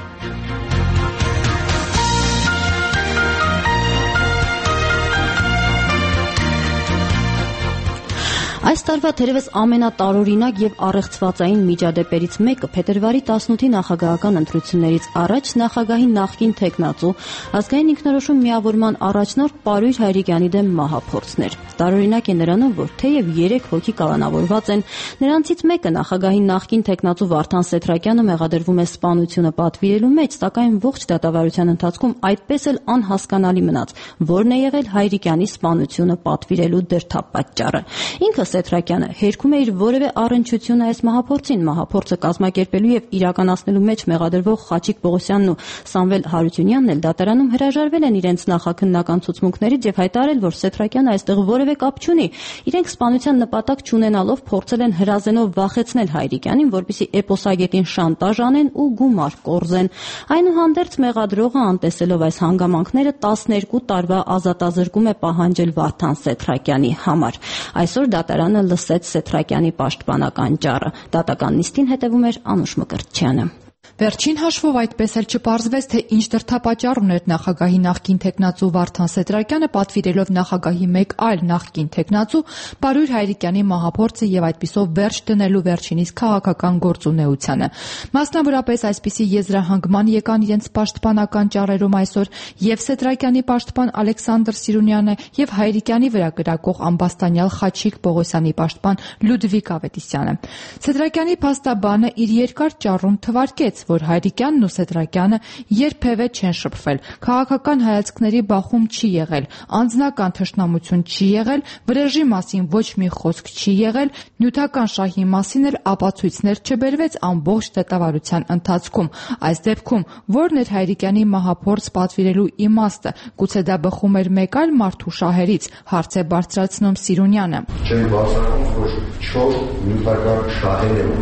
Այս տարվա թերևս ամենատարօրինակ եւ առեղծվածային միջադեպերից մեկը փետրվարի տասնութի նախագահական ընտրություններից առաջ նախագահի նախկին թեկնածու ազգային ինքնորոշում միավորման առաջնորդ Պարույր Հայրիկյանի դեմ մահափորձն էր։ Տարօրինակ է նրանով, որ թեև երեք հոգի կալանավորված են, նրանցից մեկը նախագահի նախկին թեկնածու Վարդան Սեթրակյանը մեղադրվում է սպանությունը պատվիրելու մեջ, սակայն ողջ դատավարության ընթացքում այդպես էլ անհասկանալի մնաց, որն է եղել Հայրիկյանի սպանությունը պատվիրելու դրդապատճառը։ Ինքը Սեթրակյանը հերքում է իր որևէ առնչություն այս մահափորձին, մահափորձը կազմակերպելու եւ իրականացնելու մեջ մեղադրվող Խաչիկ Պողոսյանն ու Սամվել Հարությունյանն էլ դատարանում հրաժարվել են իրենց նախաքննական ցուցմունքներից եւ հայտարարել, որ Սեթրակյանը այստեղ որևէ կապ չունի։ Իրենք սպանության նպատակ չունենալով փորձել են հրազենով վախեցնել Հայրիկյանին, որպեսզի էպոսագետին շանտաժ անեն ու գումար կորզեն։ Այնուհանդերձ մեղադրողը, անտեսելով այս հանգամանքները, տասներկու տարվա ազատազրկում է պահանջել Վարդան Սեթրակյանի համար։ Այսօր դատարանը լսեց Սեթրակյանի պաշտպանական ճառը։ Դատական նիստին հետևում էր Անուշ Մկրտչյանը։ Վերջին հաշվով այդպես էլ չպարզվեց, թե ինչ դրդապատճառ ուներ նախագահի նախկին թեկնածու Վարդան Սեթրակյանը պատվիրելով նախագահի մեկ այլ նախկին թեկնածու Պարույր Հայրիկյանի մահափորձը եւ այդպիսով վերջ դնելու վերջինիս քաղաքական գործունեությանը։ Մասնավորապես այսպիսի եզրահանգման եկան իրենց պաշտպանական ճառերում այսօր եւ Սեթրակյանի պաշտպան Ալեքսանդր Սիրունյանը եւ Հայրիկյանի վրա գրակող ամբաստանյալ Խաչիկ Պողոսյանի պաշտպան Լյուդվիկ Ավետիսյանը։ Սեթրակյանի փաստաբանը իր երկար ճառում թվարկեց, որ Հայրիկյանն ու Սեթրակյանը երբևէ չեն շփվել, քաղաքական հայացքների բախում չի եղել, անձնական թշնամություն չի եղել, վրեժի մասին ոչ մի խոսք չի եղել, նյութական շահի մասին էլ ապացույցներ չբերվեց ամբողջ դատավարության ընթացքում։ Այս դեպքում ո՞րն էր Հայրիկյանի մահափորձ պատվիրելու իմաստը, գուցե դա բխում էր մեկ այլ մարդու շահերից, հարց է բարձրացնում Սիրունյանը։ Չեն բացառում, որ չոր նյութական շահեր է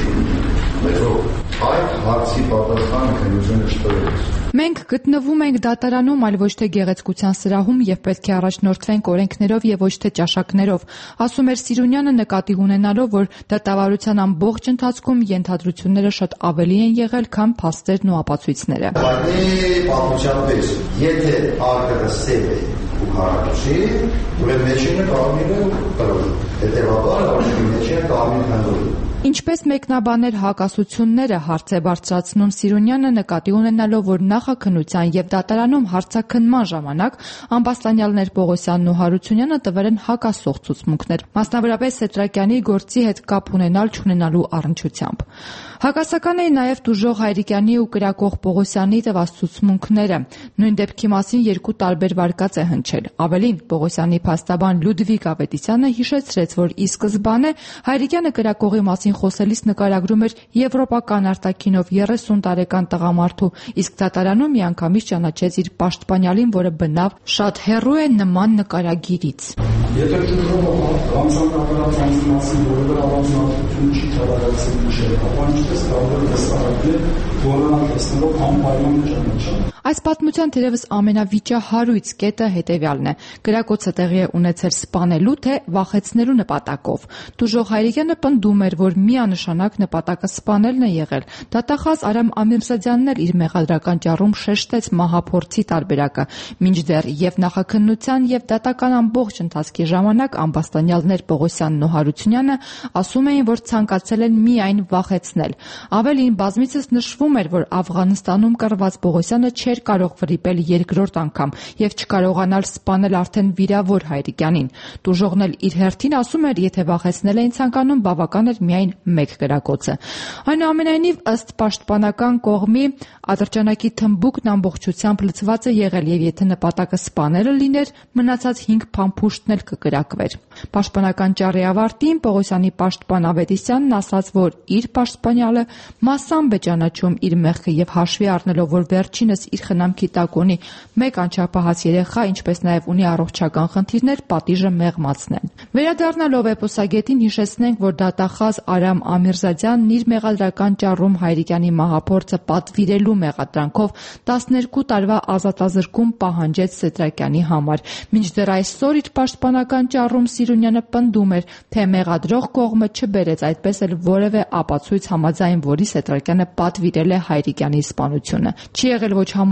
ունեցել։ Այդ հարցի պատասխանը քննությունը չտվեց։ Մենք գտնվում ենք դատարանում, այլ ոչ թե գեղեցկության սրահում եւ պետք է առաջնորդվենք օրենքներով եւ ոչ թե ճաշակներով, ասում էր Սիրունյանը նկատի ունենալով, որ դատավարության ամբողջ ընթացքում ենթադրությունները շատ ավելի են եղել, քան փաստերն ու ապացույցները։ Բայց պատմության պես, եթե արկը սև է ու հարաճի, ուրեմն մեջինը կարմիր է ու տրոլ։ Հետևաբար արժի մեջինը կարմիր հանդուրի։ Ինչպես մեկնաբաներ հակասությունները, հարց է բարձրացնում Սիրունյանը նկատի ունենալով, որ նախաքննության եւ դատարանում հարցաքննման ժամանակ ամբաստանյալներ Պողոսյանն ու Հարությունյանը տվել են հակասող ցուցմունքներ, մասնավորապես Սեթրակյանի գործի հետ կապ ունենալ չունենալու առնչությամբ։ Հակասական էին նաև տուժող Հայրիկյանի ու կրակող Պողոսյանի տված ցուցմունքները։ Նույն դեպքի մասին երկու տարբեր վարկած է հնչել։ Ավելին, Պողոսյանի փաստաբան Լյուդվիկ Ավետիսյանը հիշեցրեց, որ ի սկզբանե Հայրիկյանը կրակողի մասին խոսելիս նկարագրում էր եվրոպական արտաքինով երեսուն տարեկան տղամարդու, իսկ դատարանում միանգամից ճանաչեց իր պաշտպանյալին, որը բնավ շատ հեռու է նման նկարագիրից։ Եթե ճուժողը հանցանքավորած անձի մասին որևէ առանձնահատկություն չի թվայեցել նշել, ապա ինչպես կարող է վստահել, որոնք տեսնելով անպայման ճանաչել։ Այս պատմության թերևս ամենավիճահարույց կետը հետևյալն է. կրակոցը տեղի է ունեցել սպանելու թե վախեցնելու նպատակով։ Տուժող Հայրիկյանը պնդում էր, որ միանշանակ նպատակը սպանելն է եղել։ Դատախազ Արամ Ամիրզադյանն էլ իր մեղադրական ճառում շեշտեց մահափորձի տարբերակը, մինչդեռ եւ նախաքննության եւ դատական ամբողջ ընթացքի ժամանակ ամբաստանյալներ Պողոսյանն ու Հարությունյանը ասում էին, որ ցանկացել են միայն վախեցնել։ Ավելին, բազմիցս նշվում էր, որ Աֆղանստանում կռված Պողոսյանը չէր կարող վրիպել երկրորդ անգամ եւ չկարողանալ սպանել արդեն վիրավոր Հայրիկյանին։ Տուժողն էլ իր հերթին ասում էր, եթե վախեցնել էին ցանկանում, բավական էր միայն մեկ կրակոցը։ Այնուամենայնիվ, ըստ պաշտպանական կողմի, ատրճանակի թմբուկն ամբողջությամբ լցված է եղել եւ եթե նպատակը սպանելը լիներ, մնացած հինգ փամփուշտն էլ կկրակվեր։ Պաշտպանական ճառի ավարտին Պողոսյանի պաշտպան Ավետիսյանն ասաց, որ իր պաշտպանյալը մասամբ է ճանաչում իր մեղքը եւ հաշվի առնելով, որ վերջինս իր խնամքի տակ ունի մեկ անչափահաս երեխա, ինչպես նաեւ ունի առողջական խնդիրներ, պատիժը մեղմացնեն։ Վերադառնալով էպոսագետին հիշեցնենք, որ դատախազ Արամ Ամիրզադյանն իր մեղադրական ճառում Հայրիկյանի մահափորձը պատվիրելու մեղադրանքով տասներկու տարվա ազատազրկում պահանջեց Սեթրակյանի համար։ Մինչդեռ այսօր իր պաշտպանական ճառում Սիրունյանը պնդում էր, թե մեղադրող կողմը չբերեց այդպես էլ որևէ ապացույց համաձայն որի Սեթրակյանը պատվիրել է Հայրիկյանի սպանությունը։ Չի եղել ոչ համոզություն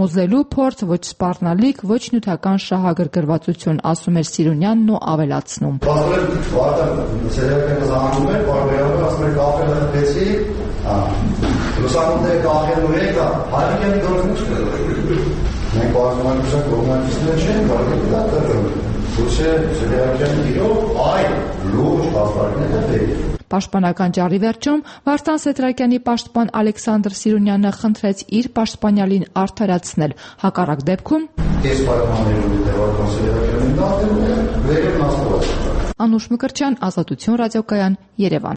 սոզելու փորձ, ոչ սպառնալիք, ոչ նյութական շահագրգռվածություն, ասում էր Սիրունյանն ու ավելացնում. Լուսավորները կաղելու եկա, հայրիկյանի դորգնուշ մենք բազմանկուսան կողմանկիսներ չեն, բարդիկ դա տրգում, ուսե սերյակյանի իրով այլ լուրջ հաստարկները դեպի։ Պաշտպանական ճառի վերջում Վարդան Սեդրակյանի պաշտպան Ալեքսանդր Սիրունյանը խնդրեց իր պաշտպանյալին արդարացնել, հակառակ դեպքում Ես պայմաններում դեպքում Սերյակյանին դատում է, վերևն աստված։ Անուշ Մկրտչյան, Ազատություն ռադիոկայան, Երևան։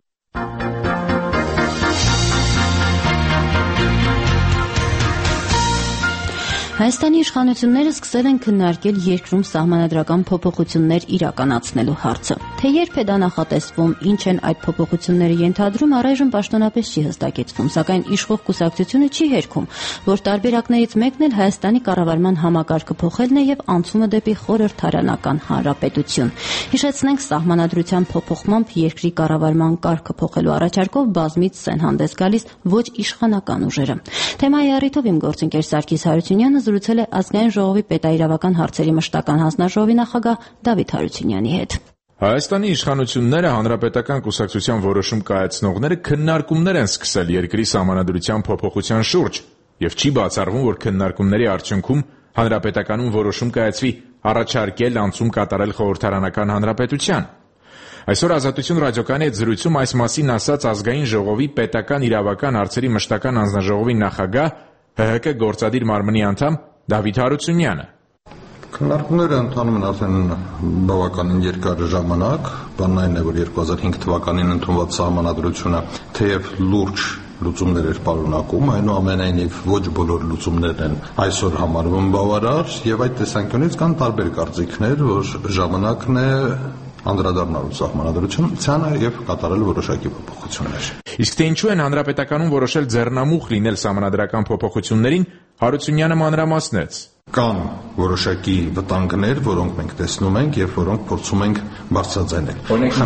Հայաստանի իշխանությունները սկսել են քննարկել երկրում սահմանադրական փոփոխություններ իրականացնելու հարցը։ Թե երբ է դա նախատեսվում, ինչ են այդ փոփոխությունները ենթադրում, առայժմ պաշտոնապես չի հստակեցվում, սակայն իշխող կուսակցությունը չի հերքում, որ տարբերակներից մեկն էլ Հայաստանի կառավարման համակարգը փոխելն է եւ անցումը դեպի խորհրդարանական հանրապետություն։ Հիշեցնենք, սահմանադրության փոփոխմամբ երկրի կառավարման կարգը փոխելու առաջարկով բազմից են հանդես գալիս ոչ իշխանական ուժերը։ Թեմայի առիթով իմ գործընկեր Սարգիս Հարությունյանը զրուցել է Ազգային ժողովի պետաիրավական հարցերի մշտական հանձնաժողովի նախագահ Դավիթ Հարությունյանի հետ։ Հայաստանի իշխանությունները հանրապետական կուսակցության որոշում կայացնողները քննարկումներ են սկսել երկրի սահմանադրության փոփոխության շուրջ եւ չի բացառվում, որ քննարկումների արդյունքում հանրապետականում որոշում կայացվի առաջարկել անցում կատարել խորհրդարանական հանրապետության։ Այսօր Ազատություն ռադիոկայանի հետ զրույցում այս մասին ասաց Ազգային ժողովի պետական իրավական հարցերի մշտական հանձնաժողովի նախագահ Հ Հ K գործադիր մարմնի անդամ Դավիթ Հարությունյանը։ Քննարկումները ընթանում են արդեն բավականին երկար ժամանակ, բանն այն է, որ երկու հազար հինգ թվականին ընդունված սահմանադրությունը թեև լուրջ լուծումներ էր պարունակում, այնուամենայնիվ ոչ բոլոր լուծումներն են այսօր համարվում բավարար, եւ այդ տեսանկյունից կան տարբեր կարծիքներ, որ ժամանակն է անդրադառնալու սահմանադրությանը եւ կատարել որոշակի փոփոխություններ։ Իսկ թե ինչու են հանրապետականում որոշել ձեռնամուխ լինել սահմանադրական փոփոխություններին, Հարությունյանը մանրամասնեց։ Կան որոշակի վտանգներ, որոնք մենք տեսնում ենք եւ որոնք փորձում ենք բարձրաձայնել։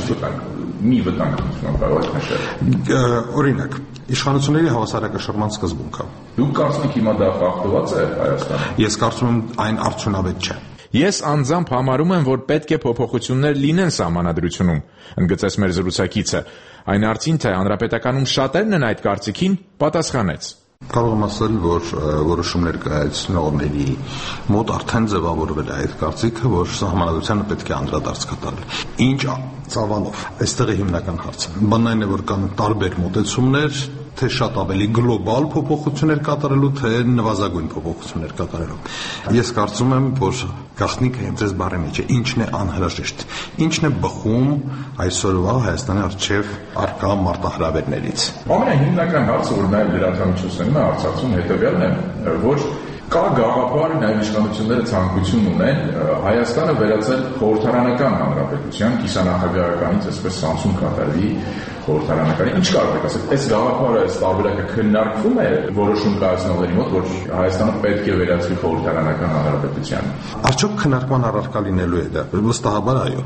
Մի վտանգ կարող եք նշել։ Օրինակ, իշխանությունների հավասարակշռման սկզբունքը։ Դուք կարծում եք հիմա դա խախտված է Հայաստանում։ Ես կարծում եմ այն արդյունավետ չէ։ Ես անձամբ համարում եմ, որ պետք է փոփոխություններ լինեն սահմանադրությունում, ընդգծեց մեր զրուցակիցը։ Այն արդին թե հանրապետականում շատերն են այդ կարծիքին, պատասխանեց։ Կարող եմ ասել, որ որոշումներ կայացնողների մոտ արդեն ձևավորվել է այդ կարծիքը, որ սահմանադրությանը պետք է անդրադարձ կատարել։ Ինչ ծավալով, այստեղ է հիմնական հարցը։ Բանն այն է, որ կան տարբեր մոտեցումներ, թե շատ ավելի գլոբալ փոփոխություններ կատարելու, թե նվազագույն փոփոխություններ կատարելու։ Ես կարծում եմ, որ գաղտնիքը հենց այս բառի մեջ է, ինչն է անհրաժեշտ, ինչն է բխում այսօրվա Հայաստանի առջև առկա մարտահրավերներից։ Ամենահիմնական հարցը, որ նաև լրատվամիջոցներում է արծարծում, հետևյալն է, որ կա գաղափար, նաև իշխանությունները ցանկություն ունեն Հայաստանը վերածել խորհրդարանական հանրապետության, կիսանախագահականից այսպես անցում կատարվի խորհրդարանական։ Ինչ կարող եք ասել, այս գաղափարը, այս տարբերակը քննարկվում է որոշում կայացնողների մոտ, որ Հայաստանը պետք է վերածվի խորհրդարանական հանրապետության։ Արդյոք քննարկման առարկա լինելու է դա։ Վստահաբար այո։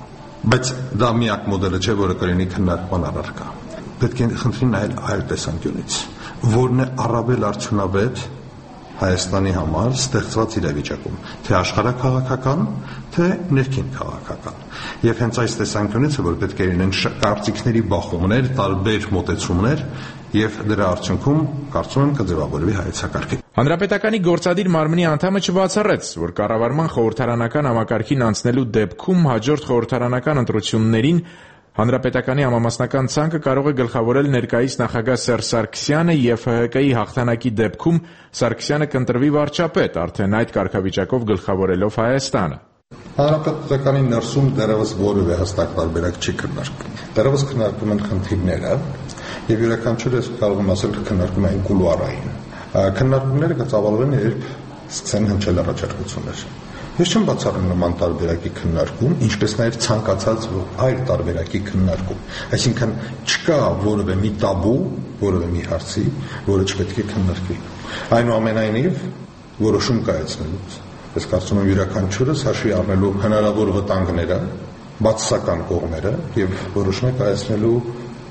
Բայց դա միակ մոդելը չէ, որը կլինի քննարկման առարկա։ Պետք է խնդրի նայել այլ տեսանկյունից, որն է առավել արդյունավետ Հայաստանի համար ստեղծված իրավիճակում, թե աշխարհաքաղաքական, թե ներքին քաղաքական։ Եվ հենց այս տեսանկյունից է, որ պետք է լինեն կարծիքների բախումներ, տարբեր մոտեցումներ, եւ դրա արդյունքում կարծում եմ կձևավորվի հայեցակարգը։ Հանրապետականի գործադիր մարմնի անդամը չբացառեց, որ կառավարման խորհրդարանական համակարգին անցնելու դեպքում հաջորդ խորհրդարանական ընտրություններին Հանրապետականի համամասնական ցանկը կարող է գլխավորել ներկայիս նախագահ Սերժ Սարգսյանը եւ Հ Հ K-ի հաղթանակի դեպքում Սարգսյանը կընտրվի վարչապետ, արդեն այդ կարգավիճակով գլխավորելով Հայաստանը։ Հանրապետականի ներսում դեռևս որևէ հստակ տարբերակ չի քննարկվում։ Դեռևս քննարկվում են խնդիրները եւ յուրաքանչյուրը կարող եմ ասել քննարկում են կուլուարային։ Քննարկումները կծավալվեն, երբ սկսեն հնչել առաջարկություններ։ Ես չեմ բացառում նման տարբերակի քննարկում, ինչպես նաև ցանկացած այլ տարբերակի քննարկում։ Այսինքն չկա որևէ մի տաբու, որևէ մի հարցի, որը չպետք է քննարկվի։ Այնուամենայնիվ, որոշում կայացնելուց, ես կարծում եմ յուրաքանչյուրս հաշվի առնելու հնարավոր վտանգները, բացասական կողմերը եւ որոշում է կայացնելու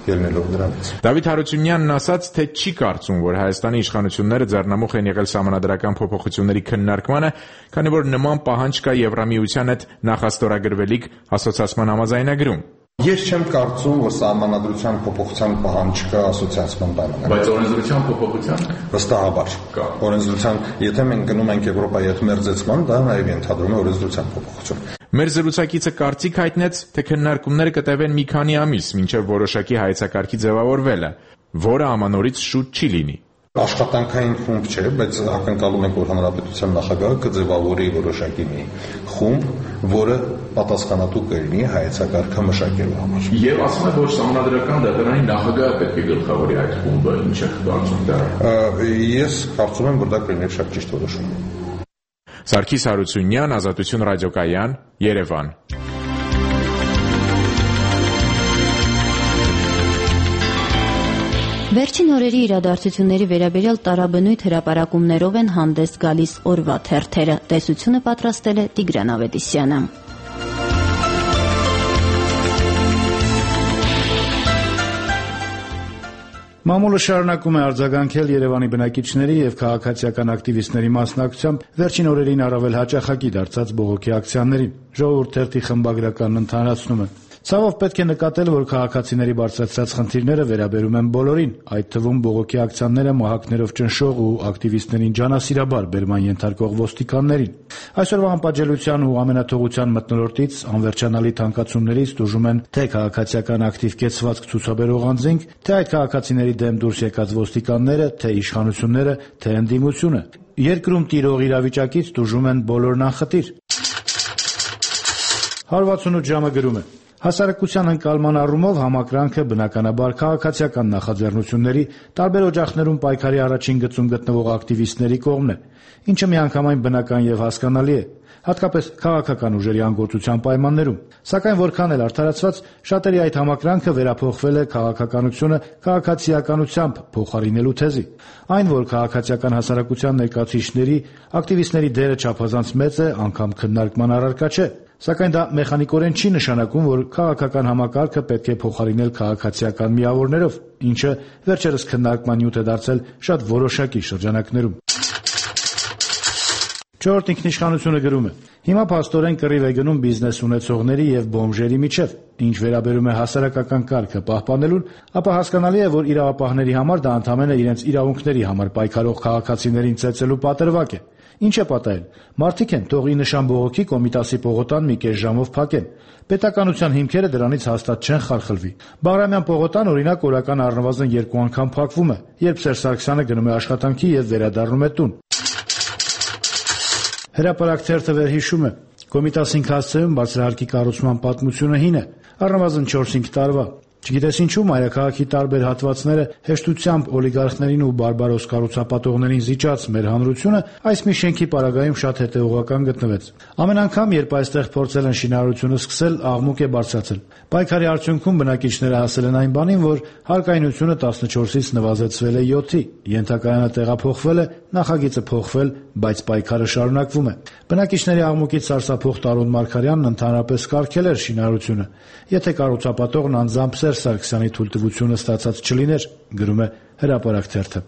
ելնելով դրանից։ Դավիթ Հարությունյանն ասաց, թե չի կարծում, որ Հայաստանի իշխանությունները ձեռնամուխ են եղել սահմանադրական փոփոխությունների քննարկմանը, քանի որ նման պահանջ կա Եվրամիության հետ նախաստորագրվելիք ասոցիացիան համաձայնագրում։ Ես չեմ կարծում, որ սահմանադրության փոփոխության պահանջ կա ասոցիացիան պայմանագրում։ Բայց օրենսդրության փոփոխության վստահաբար կա։ Օրենսդրության, եթե մենք գնում ենք Եվրոպայի հետ մերձեցման, դա նաև ենթադրում է օրենսդրության փոփոխություն։ Մեր զրուցակիցը կարծիք հայտնեց, թե քննարկումները կտևեն մի քանի ամիս, մինչև որոշակի հայեցակարգի ձևավորվելը, որը ամանորից շուտ չի լինի։ Աշխատանքային խումբ չէ, բայց ակնկալում ենք, որ հանրապետության նախագահը կձևավորի որոշակի մի խումբ, որը պատասխանատու կլինի հայեցակարգը մշակելու համար։ Եվ ասում է, որ սահմանադրական դատարանի նախագահը պետք է գլխավորի այդ խումբը, ինչ է կարծում դա։ Ես կարծում եմ, որ դա կլիներ շատ ճիշտ որոշում։ Սարգիս Հարությունյան, Ազատություն ռադիոկայան, Երևան։ Վերջին օրերի իրադարձությունների վերաբերյալ տարաբնույթ հրապարակումներով են հանդես գալիս օրվա թերթերը։ Տեսությունը պատրաստել է Տիգրան Ավետիսյանը։ Մամուլը շարունակում է արձագանքել Երևանի բնակիչների եւ քաղաքացիական ակտիվիստների մասնակցությամբ վերջին օրերին առավել հաճախակի դարձած բողոքի ակցիաներին։ Ժողովուրդ թերթի խմբագրականն ընդհանրացնում է. Ցավով պետք է նկատել, որ քաղաքացիների բարձրացրած խնդիրները վերաբերում են բոլորին, այդ թվում բողոքի ակցիաները մահակներով ճնշող ու ակտիվիստներին ջանասիրաբար բերման ենթարկող ոստիկաններին։ Այսօրվա անպատժելիության ու ամենաթողության մթնոլորտից, անվերջանալի թանկացումներից տուժում են թե քաղաքացիական ակտիվ կեցվածք ցուցաբերող անձինք, թե այդ քաղաքացիների դեմ դուրս եկած ոստիկանները, թե իշխանությունները, թե ընդդիմությունը։ Երկրում տիրող իրավիճակից տուժում են բոլորն անխտիր։ հարյուր վաթսունութ ժամը գրում է. Հասարակության ընկալման առումով համակրանքը բնականաբար քաղաքացիական նախաձեռնությունների տարբեր օջախներում պայքարի առաջին գծում գտնվող ակտիվիստների կողմն է, ինչը միանգամայն բնական եւ հասկանալի է, հատկապես քաղաքական ուժերի անգործության պայմաններում։ Սակայն որքան էլ արդարացված, շատերի այդ համակրանքը վերափոխվել է քաղաքականությունը քաղաքացիականությամբ փոխարինելու թեզի։ Այն, որ քաղաքացիական հասարակության ներկայացուցիչների, ակտիվիստների դերը չափազանց մեծ է, անգամ քննարկման առարկա չէ։ Սակայն դա մեխանիկորեն չի նշանակում, որ քաղաքական համակարգը պետք է փոխարինել քաղաքացիական միավորներով, ինչը վերջերս քննարկման նյութ է դարձել շատ որոշակի շրջանակներում։ Չորրորդ ինքնիշխանությունը գրում է. Հիմա փաստորեն կռիվ է գնում բիզնես ունեցողների եւ բոմժերի միջև, ինչ վերաբերում է հասարակական կարգը պահպանելուն, ապա հասկանալի է, որ իրավապահների համար դա ընդհանրապես իրենց իրավունքների համար պայքարող քաղաքացիներին ծեծելու պատրվակ է։ Ինչ է պատահել։ Մարդիկ են թող ի նշան բողոքի Կոմիտասի պողոտան մի կես ժամով փակեն։ Պետականության հիմքերը դրանից հաստատ չեն խարխլվի։ Բաղրամյան պողոտան օրինակ օրական առնվազն երկու անգամ փակվում է, երբ Սերժ Սարգսյանը գնում է աշխատանքի եւ վերադառնում է տուն։ Հրապարակ թերթը վերհիշում է. Կոմիտասին հասցեում բարձրահարկի կառուցման պատմությունը հին է, առնվազն չորս-հինգ տարվա։ Չգիտես ինչու մայրաքաղաքի տարբեր հատվածները հեշտությամբ օլիգարխներին ու բարբարոս կառուցապատողներին զիջած մեր հանրությունը այս մի շենքի պարագայում շատ հետևողական գտնվեց։ Ամեն անգամ, երբ այստեղ փորձել են շինարարությունը սկսել, աղմուկ է բարձրացել։ Պայքարի արդյունքում բնակիչները հասել են այն բանին, որ հարկայնությունը տասնչորսից նվազեցվել է յոթի, ենթակայանը տեղափոխվել է, նախագիծը փոխվել, բայց պայքարը շարունակվում է։ Բնակիչների աղմուկից սարսափող Տարոն Մարգարյանն ընդհանրապես կարգել էր շինարարությունը, եթե կառուցապատողն անձամբ Սերժ Սարգսյանի թույլտվությունը ստացած չլիներ, գրում է Հրապարակ թերթը։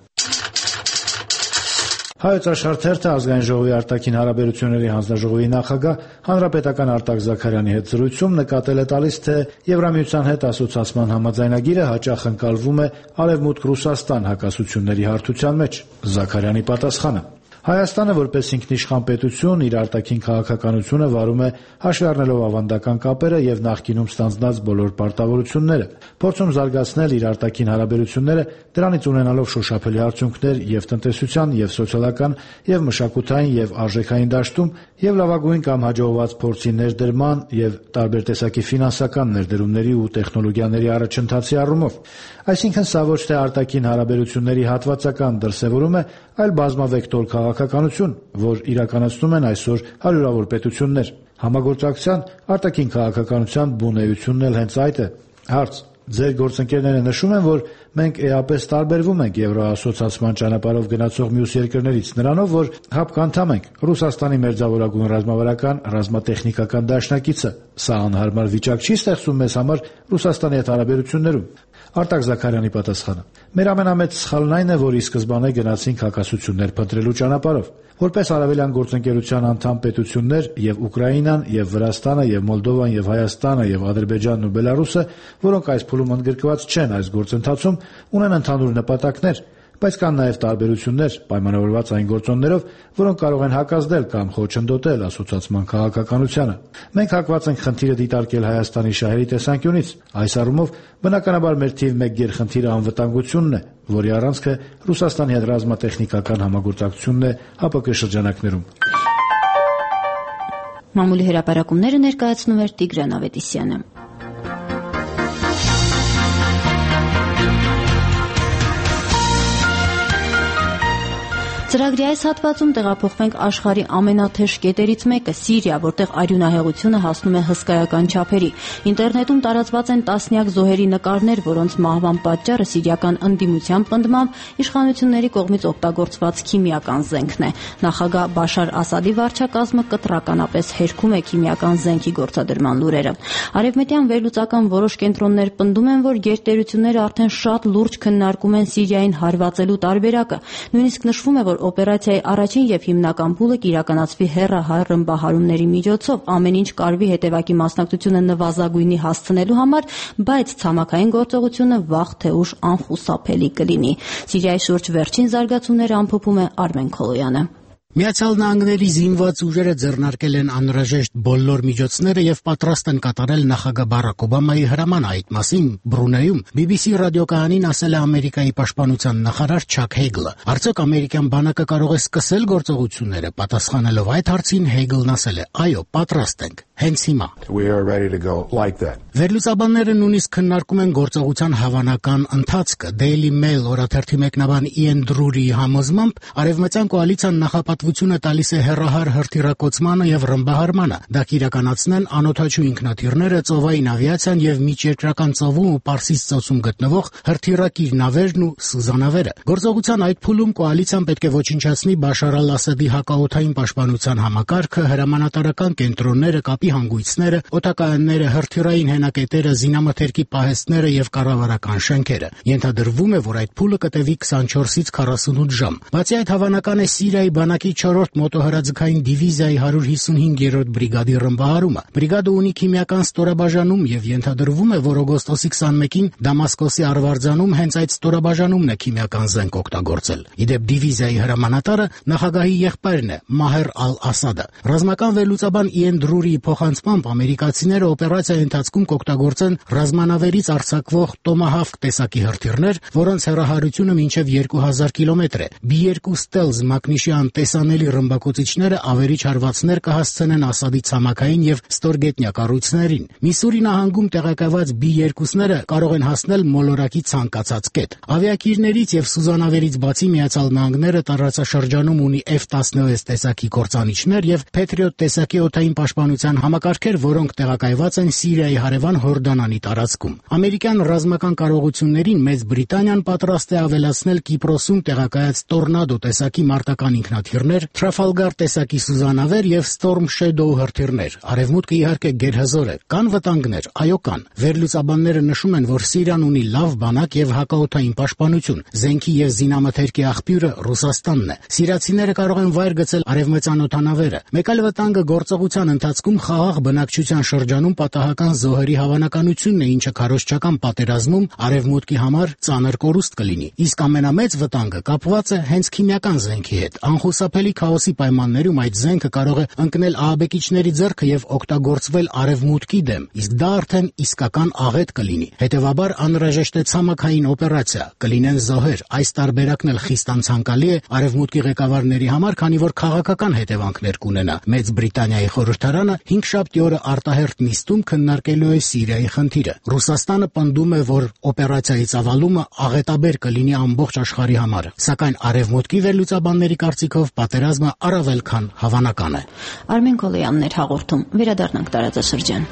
Հայոց Աշխարհ թերթը Ազգային ժողովի արտաքին հարաբերությունների հանձնաժողովի նախագահ հանրապետական Արտակ Զաքարյանի հետ զրույցում նկատել է տալիս, թե Եվրամիության հետ ասոցիացման համաձայնագիրը հաճախ ընկալվում է Արևմուտք Ռուսաստան հակասությունների հարթության մեջ։ Զաքարյանի պատասխանը. Հայաստանը որպես ինքնիշխան պետություն իր արտաքին քաղաքականությունը վարում է հաշվի առնելով ավանդական կապերը եւ նախկինում ստանձնած բոլոր պարտավորությունները, փորձում զարգացնել իր արտաքին հարաբերությունները, դրանից ունենալով շոշափելի արդյունքներ եւ տնտեսության, եւ սոցիալական, եւ մշակութային, եւ արժեքային դաշտում, եւ լավագույն կամ հաջողված փորձի ներդրման եւ տարբեր տեսակի ֆինանսական ներդրումների ու տեխնոլոգիաների առաջընթացի առումով։ Այսինքն սա ոչ թե արտաքին հարաբերությունների հատվածական դրսևորում է, այլ բազմավեկտոր քաղաքականություն, որ իրականացնում են այսօր հարյուրավոր պետություններ։ Համագործակցության արտաքին քաղաքականության բունեությունն էլ հենց այդ է։ Հարց. Ձեր գործընկերները նշում են, որ մենք էապես տարբերվում ենք Եվրոասոցիացման ճանապարհով գնացող մյուս երկրներից նրանով, որ ՀԱՊԿ անդամ ենք, Ռուսաստանի մերձավորագույն ռազմավարական, ռազմատեխնիկական դաշնակիցը։ Սա անհարմար վիճակ չի ստեղծում մեզ համար Ռուսաստանի հետ հարաբերություններում։ Արտակ Զաքարյանի պատասխանը. Մեր ամենամեծ սխալն այն է, որ ի սկզբանե գնացինք հակասություններ փնտրելու ճանապարհով։ Որպես արևելյան գործընկերության անդամ պետություններ եւ Ուկրաինան, եւ Վրաստանը, եւ Մոլդովան, եւ Հայաստանը, եւ Ադրբեջանն ու Բելարուսը, որոնք այս փուլում ընդգրկված չեն այս գործընթացում, ունեն ընդհանուր նպատակներ, բայց կան նաև տարբերություններ, պայմանավորված այն գործոններով, որոնք կարող են հակազդել կամ խոչընդոտել ասոցացման քաղաքականությանը։ Մենք հակված ենք խնդիրը դիտարկել Հայաստանի շահերի տեսանկյունից։ Այս առումով, բնականաբար մեր թիվ մեկ գերխնդիրը անվտանգությունն է, որի առանցքը Ռուսաստանի հետ ռազմատեխնիկական համագործակցությունն է ՀԱՊԿ շրջանակներում։ Մամուլի հրապարակումները ներկայացնում էր Տիգրան Ավետիսյանը։ Ծրագրի այս հատվածում տեղափոխվենք աշխարհի ամենաթեժ կետերից մեկը՝ Սիրիա, որտեղ արյունահեղությունը հասնում է հսկայական չափերի։ Ինտերնետում տարածված են տասնյակ զոհերի նկարներ, որոնց մահվան պատճառը սիրիական ընդդիմության պնդմամբ իշխանությունների կողմից օգտագործված քիմիական զենքն է։ Նախագահ Բաշար Ասադի վարչակազմը կտրականապես հերքում է քիմիական զենքի գործադրման լուրերը։ Արևմտյան վերլուծական որոշ կենտրոններ պնդում են, որ գերտերությունները արդեն շատ լուրջ քննարկում են Սիրիային հարվածելու տարբերակը։ Նույնիսկ նշվում է, որ օպերացիայի առաջին եւ հիմնական փուլը կիրականացվի հեռահար ռմբահարումների միջոցով, ամեն ինչ կարվի հետևակի մասնակցությունը նվազագույնի հասցնելու համար, բայց ցամաքային գործողությունը վաղ թե ուշ անխուսափելի կլինի։ Սիրիայի շուրջ վերջին զարգացումները ամփոփում է Արմեն Քոլոյանը։ Միացյալ Նահանգների զինված ուժերը ձեռնարկել են անհրաժեշտ բոլոր միջոցները եւ պատրաստ են կատարել նախագահ Բարակ Օբամայի հրամանը։ Այդ մասին Բրունեյում բի բի սի ռադիոկայանին ասել է Ամերիկայի պաշտպանության նախարար Չակ Հեգլը։ Արդյոք ամերիկյան բանակը կարող է սկսել գործողությունները։ Պատասխանելով այդ հարցին Հեգլն ասել է. «Այո, պատրաստ ենք, հենց հիմա»։ Վերլուծաբանները նույնիսկ քննարկում են գործողության հավանական ընթացքը։ Daily Mail օրաթերթի մեկնաբան Իեն Դրուրի համոզմամբ արևմտյան կոալիցիան նախապատվությունը տալիս է հեռահար հրթիռակոծմանը եւ ռմբահարմանը։ Դա կիրականացնեն անօդաչու ինքնաթիռները, ծովային ավիացիան եւ միջերկրական ծովում ու Պարսից ծոցում գտնվող հրթիռակիր նավերն ու սուզանավերը։ Գործողության այդ փուլում կոալիցիան պետք է ոչնչացնի Բաշար al-Ասադի հակաօդային պաշտպանության համակարգը, հրամանատարական կենտրոնները, կապի հանգույցները, օդակայանները, հրթիռային հենակետերը, զինամթերքի պահեստները եւ կառավարական շենքերը։ Ենթադրվում է, որ այդ փուլը կտևի քսանչորսից քառասունութ ժամ։ Բացի այդ, հավանական է Սիրիայի բանակի չորրորդ մոտոհրաձգային դիվիզիայի հարյուր հիսունհինգերորդ բրիգադի ռմբահարումը։ Բրիգադը ունի քիմիական ստորաբաժանում եւ ենթադրվում է, որ օգոստոսի քսանմեկին Դամասկոսի Արվարձանում հենց այդ ստորաբաժանումն է քիմիական զենք օգտագործել։ Իդեպ դիվիզիայի հրամանատարը նախագահի եղբայրն է՝ Մահեր Ալ-Ասադը։ Ռազմական վերլուծաբան Իեն Դրուրիի փոխանցմամբ ամերիկացիները օպերացիայի ընթացքում կօգտագործեն ռազմանավերից արձակվող Տոմահավք տեսակի հրթիռներ, որոնց հեռահարությունը մինչև երկու հազար կիլոմետր է։ բի երկու Stealth մակնիշյան տեսանելի ռմբակոծիչները ավերիչ հարվածներ կհասցնեն Ասադի ցամաքային եւ ստորգետնյա կառույցներին։ Միսուրի նահանգում տեղակայված բի երկուսները կարող են հասնել մոլորակի ցանկացած կետ։ Ավիակիրներից եւ սուզանավերից բացի Միացյալ Նահանգները տարածաշրջանում ունի Էֆ տասնվեց տեսակի կործանիչներ եւ Patriot տեսակի օդային պաշտպանության համակարգեր, որոնք տեղակայված են Սիրիայի հարևան Հորդանանի տարածքում։ Ամերիկյան ռազմական կարողություններին Մեծ Բրիտանիան պատրաստ է ավելացնել Կիպրոսում տեղակայած Տորնադո տեսակի մարտական ինքնաթիռներ, Trafalgar տեսակի սուզանավեր եւ Storm Shadow հրթիռներ։ Արևմուտքը իհարկե գերհզոր է։ Կան վտանգներ, այո կան։ Վերլուծաբանները նշում են, որ Սիրիան ունի լավ բանակ եւ հակաօդային պաշտպանություն։ Զենքի եւ զինամթերքի աղբյուրը Ռուսաստանն է։ Սիրիացիները կարող են վայր գցել արևմտյան օդանավերը։ Մեկ այլ վտանգը գործողության ընթացքում խաղաղ բնակչության շրջանում պատահական զոհերի հավանականությունն է, ինչը քարոզչական պատերազմում արևմուտքի համար ծանր կորուստ կլինի։ Իսկ ամենամեծ վտանգը կապված է հենց քիմիական զենքի հետ։ Անխուսափելի քաոսի պայմաններում այդ զենքը կարող է ընկնել ահաբեկիչների ձեռքը եւ օգտագործվել արևմուտքի դեմ, իսկ դա արդեն իսկական աղետ կլինի։ Հետևաբար անհրաժեշտ է ցամաքային օպերացիա, կլինեն զոհեր։ Այս տարբերակն էլ խիստ անցանկալի է արևմուտքի ղեկավարների համար, քանի որ քաղաքական հետևանքներ կունենա։ Մեծ Բրիտանիայի խորհրդարանը հինգշաբթի օրը արտահերթ նիստում քննարկելու է Սիրիայի խնդիրը։ Ռուսաստանը պնդում է, որ օպերացիայի ծավալումը աղետաբեր կլինի ամբողջ աշխարհի համար, սակայն արևմուտքի վերլուծաբանների կարծիքով պատերազմը առավել քան հավանական է։ Արմեն Քոլոյանն էր հաղորդում։ Վերադառնանք տարածաշրջան։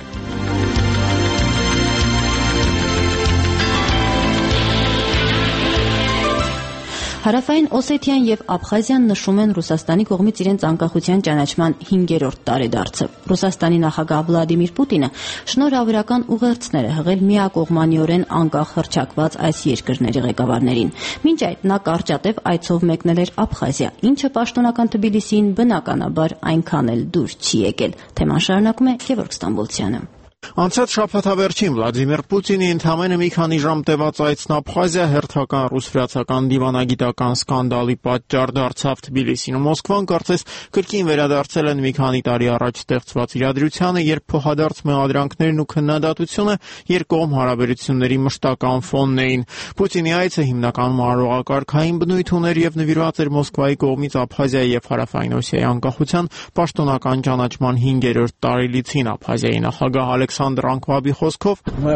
Հարավային Օսեթիան եւ Աբխազիան նշում են Ռուսաստանի կողմից իրենց անկախության ճանաչման հինգերորդ տարեդարձը։ Ռուսաստանի նախագահ Վլադիմիր Պուտինը շնորհավորական ուղերձներ է հղել միակողմանիորեն անկախ հռչակված այս երկրների ղեկավարներին։ Մինչ այդ նա կարճատև այցով մեկնել էր Աբխազիա, ինչը պաշտոնական Թբիլիսիին բնականաբար այնքան էլ դուր չի եկել։ Թեման շարունակում է Գևորգ Ստամբոլցյանը։ Անցած շաբաթավերջին Վլադիմիր Պուտինի ընդամենը մի քանի ժամ տևած այցն Աբխազիա հերթական ռուս-վրացական դիվանագիտական սկանդալի պատճառ դարձավ։ Թբիլիսին ու Մոսկվան կարծես կրկին վերադարձել են մի քանի տարի առաջ ստեղծված իրադրությանը, երբ փոխադարձ մեղադրանքներն ու քննադատությունը երկկողմ հարաբերությունների մշտական ֆոնն էին։ Պուտինի այցը հիմնականում առողակարգային բնույթ ուներ եւ նվիրված էր Մոսկվայի կողմից Աբխազիայի եւ Հարավային Օսիայի անկախության պաշտոնական ճանաչման հինգերորդ տարելիցին։ Աբխազիայի նախագահ Ալեքսանդր Անկվաբի խոսքով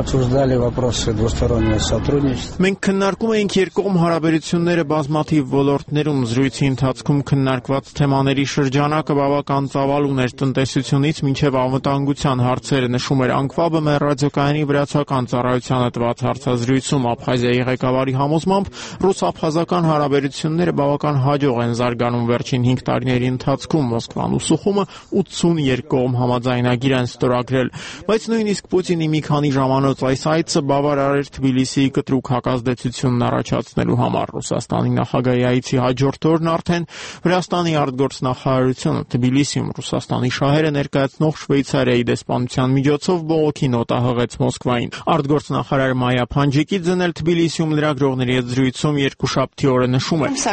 մենք քննարկում էինք երկկողմ հարաբերությունները բազմաթիվ ոլորտներում։ Զրույցի ընթացքում քննարկված թեմաների շրջանակը բավական ծավալ ուներ տնտեսությունից մինչև անվտանգության հարցերը, նշում էր Անկվաբը մեր ռադիոկայանի վրացական ծառայությանը տված հարցազրույցում։ Աբխազիայի ղեկավարի համոզմամբ ռուս-աբխազական հարաբերությունները բավական հաջող են զարգանում վերջին հինգ տարիների ընթացքում։ Մոսկվան ու Սուխումը ութսուն երկկողմ համաձայնագիր են ստորագրել։ Բայց նույնիսկ Պուտինի մի քանի ժամանոց այս այցը բավարար էր Թբիլիսիի կտրուկ հակազդեցությունն առաջացնելու համար։ Ռուսաստանի նախագահի այցի հաջորդ օրն արդեն Վրաստանի արտգործնախարարությունը Թբիլիսիում Ռուսաստանի շահերը ներկայացնող Շվեյցարիայի դեսպանության միջոցով բողոքի նոտա հղեց Մոսկվային։ Արտգործնախարար Մայա Փանջիկիձեն էլ Թբիլիսիում լրագրողների հետ զրույցում երկուշաբթի օրը նշում էր.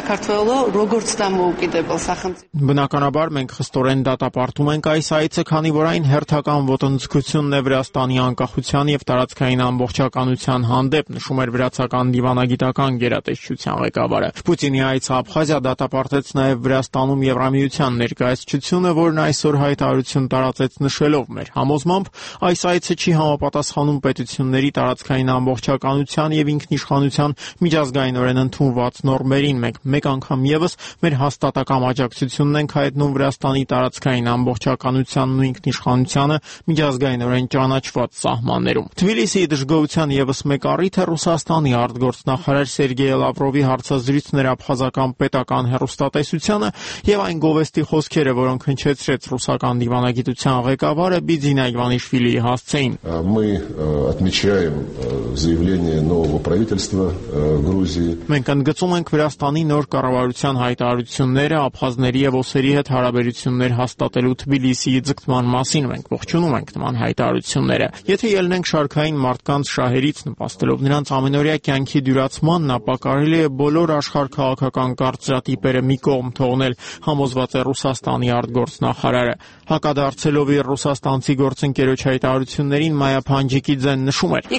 Բնականաբար մենք խստորեն դատապարտում ենք այս այցը, քանի որ այն հերթական ոտնձգությունն է Վրաստանի անկախության եւ տարածքային ամբողջականության հանդեպ, նշում էր վրացական դիվանագիտական գերատեսչության ղեկավարը։ Պուտինի այցը Աբխազիա դատապարտեց նաեւ Վրաստանում Եվրամիության ներկայացությունը, որն այսօր հայտարարություն տարածեց նշելով. մեր համոզմամբ այս այցը չի համապատասխանում պետությունների տարածքային ամբողջականության եւ ինքնիշխանության միջազգայինորեն ընդունված նորմերին։ Մենք մեկ անգամ եւս մեր հաստատակամ աջակցությունն ենք հայտնում Վրաստանի տարածքային ամբողջականությանն ու ինքնիշխանությանը միջազգայինորեն ճանաչված սահմաններում։ Թբիլիսիի դժգոհության եւս մեկ առիթ է Ռուսաստանի արտգործնախարար Սերգեյ Լավրովի հարցազրույցներ աբխազական պետական հեռուստատեսությանը եւ այն գովեստի խոսքերը, որոնք հնչեցրեց ռուսական դիվանագիտության ղեկավարը Բիձինա Իվանիշվիլիի հասցեին։ Мы отмечаем заявление нового правительства Грузии. Մենք ընդգծում ենք Վրաստանի նոր կառավարության հայտարարությունները աբխազների եւ օսերի հետ հարաբերություններ հաստատելու Թբիլիսիի ձգտման մասին։ Մենք ողջունում ենք նման հայտարարությունները։ Եթե ելնենք շարքային մարդկանց շահերից, նպաստելով նրանց ամենօրյա կյանքի դյուրացմանն, ապա կարելի է բոլոր աշխարհքաղաքական կարծրատիպերը մի կողմ թողնել, համոզված է Ռուսաստանի արտգործնախարարը։ Հակադարձելով իր ռուսաստանցի գործընկերոջ հայտարարություններին Մայա Փանջիկիձեն նշում էր.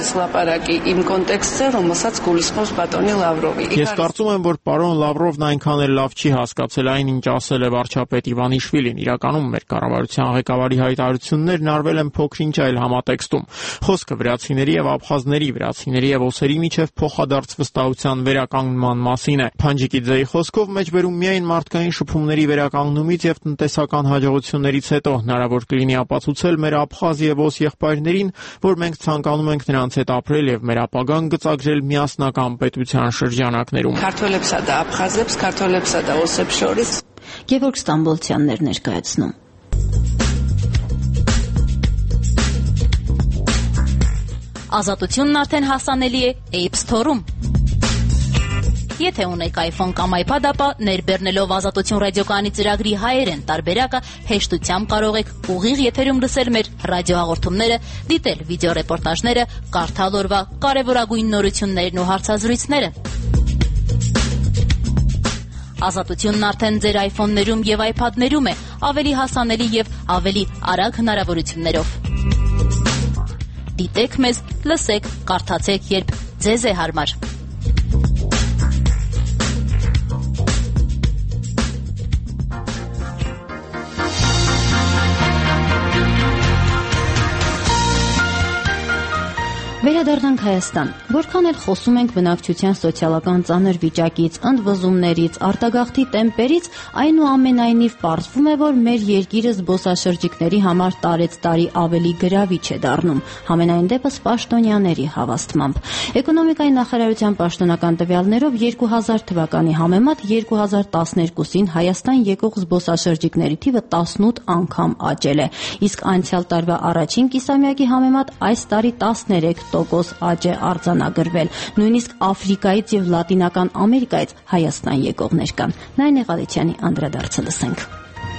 Ես կարծում եմ, որ պարոն Լավրովն այնքան էլ լավ չի հասկացել այն, ինչ ասել է վարչապետ Իվանիշվիլին։ Իրականում մեր կառավարության ղեկավարի հայտարարություններն արվել են փոքր-ինչ այլ համատեքստում։ Խոսքը վրացիների եւ աբխազների, վրացիների եւ օսերի միջև փոխադարձ վստահության վերականգնման մասին է։ Փանջիկիձեի խոսքով մեջբերում միայն մարդկային շփումների վերականգնումից եւ տնտեսական հաջողություններից հետո հնարավոր կլինի ապացուցել մեր աբխազ եւ օս եղբայրներին, որ մենք ցանկանում ենք նրանց հետ ապրել եւ մեր ապագան գծագրել միասնական պետության շրջանակներում։ Քարտոլեփսա դա աբխազեփս, քարտոլեփսա դա օսեփ շորից։ Գևորգ Ստամբոլցյաններ ներկայացնում։ Ազատությունն արդեն հասանելի է App Store-ում։ Եթե ունեք iPhone կամ iPad, ապա ներբեռնելով Ազատություն ռադիոկայանի ծրագրի հայերեն տարբերակը հեշտությամբ կարող եք ուղիղ եթերում լսել մեր ռադիոհաղորդումները, դիտել վիդեոռեպորտաժները, կարդալ օրվա կարևորագույն նորություններն ու հարցազրույցները։ Ազատությունն արդեն ձեր iPhone-ներում եւ iPad-ներում է, ավելի հասանելի եւ ավելի արագ հնարավորություններով։ Դիտեք մեզ, լսեք, կարդացեք, երբ ձեզ է հարմար։ Վերադառնանք Հայաստան։ Որքան էլ խոսում ենք բնակչության սոցիալական ծանր վիճակից, ընդվզումներից, արտագաղթի տեմպերից, այնուամենայնիվ պարզվում է, որ մեր երկիրը զբոսաշրջիկների համար տարեցտարի ավելի գրավիչ է դառնում, համենայն դեպս պաշտոնյաների հավաստմամբ։ Էկոնոմիկայի նախարարության պաշտոնական տվյալներով երկու հազար թվականի համեմատ երկու հազար տասներկուսին Հայաստան եկող զբոսաշրջիկների թիվը տասնութ անգամ աճել է, իսկ անցյալ տարվա առաջին կիսամյակի համեմատ այս տարի տասներեք տոկոս աճ է արձանագրվել։ Նույնիսկ Աֆրիկայից եւ Լատինական Ամերիկայից Հայաստան եկողներ կան։ Նայնե Ղալիչյանի անդրադարձը լսենք։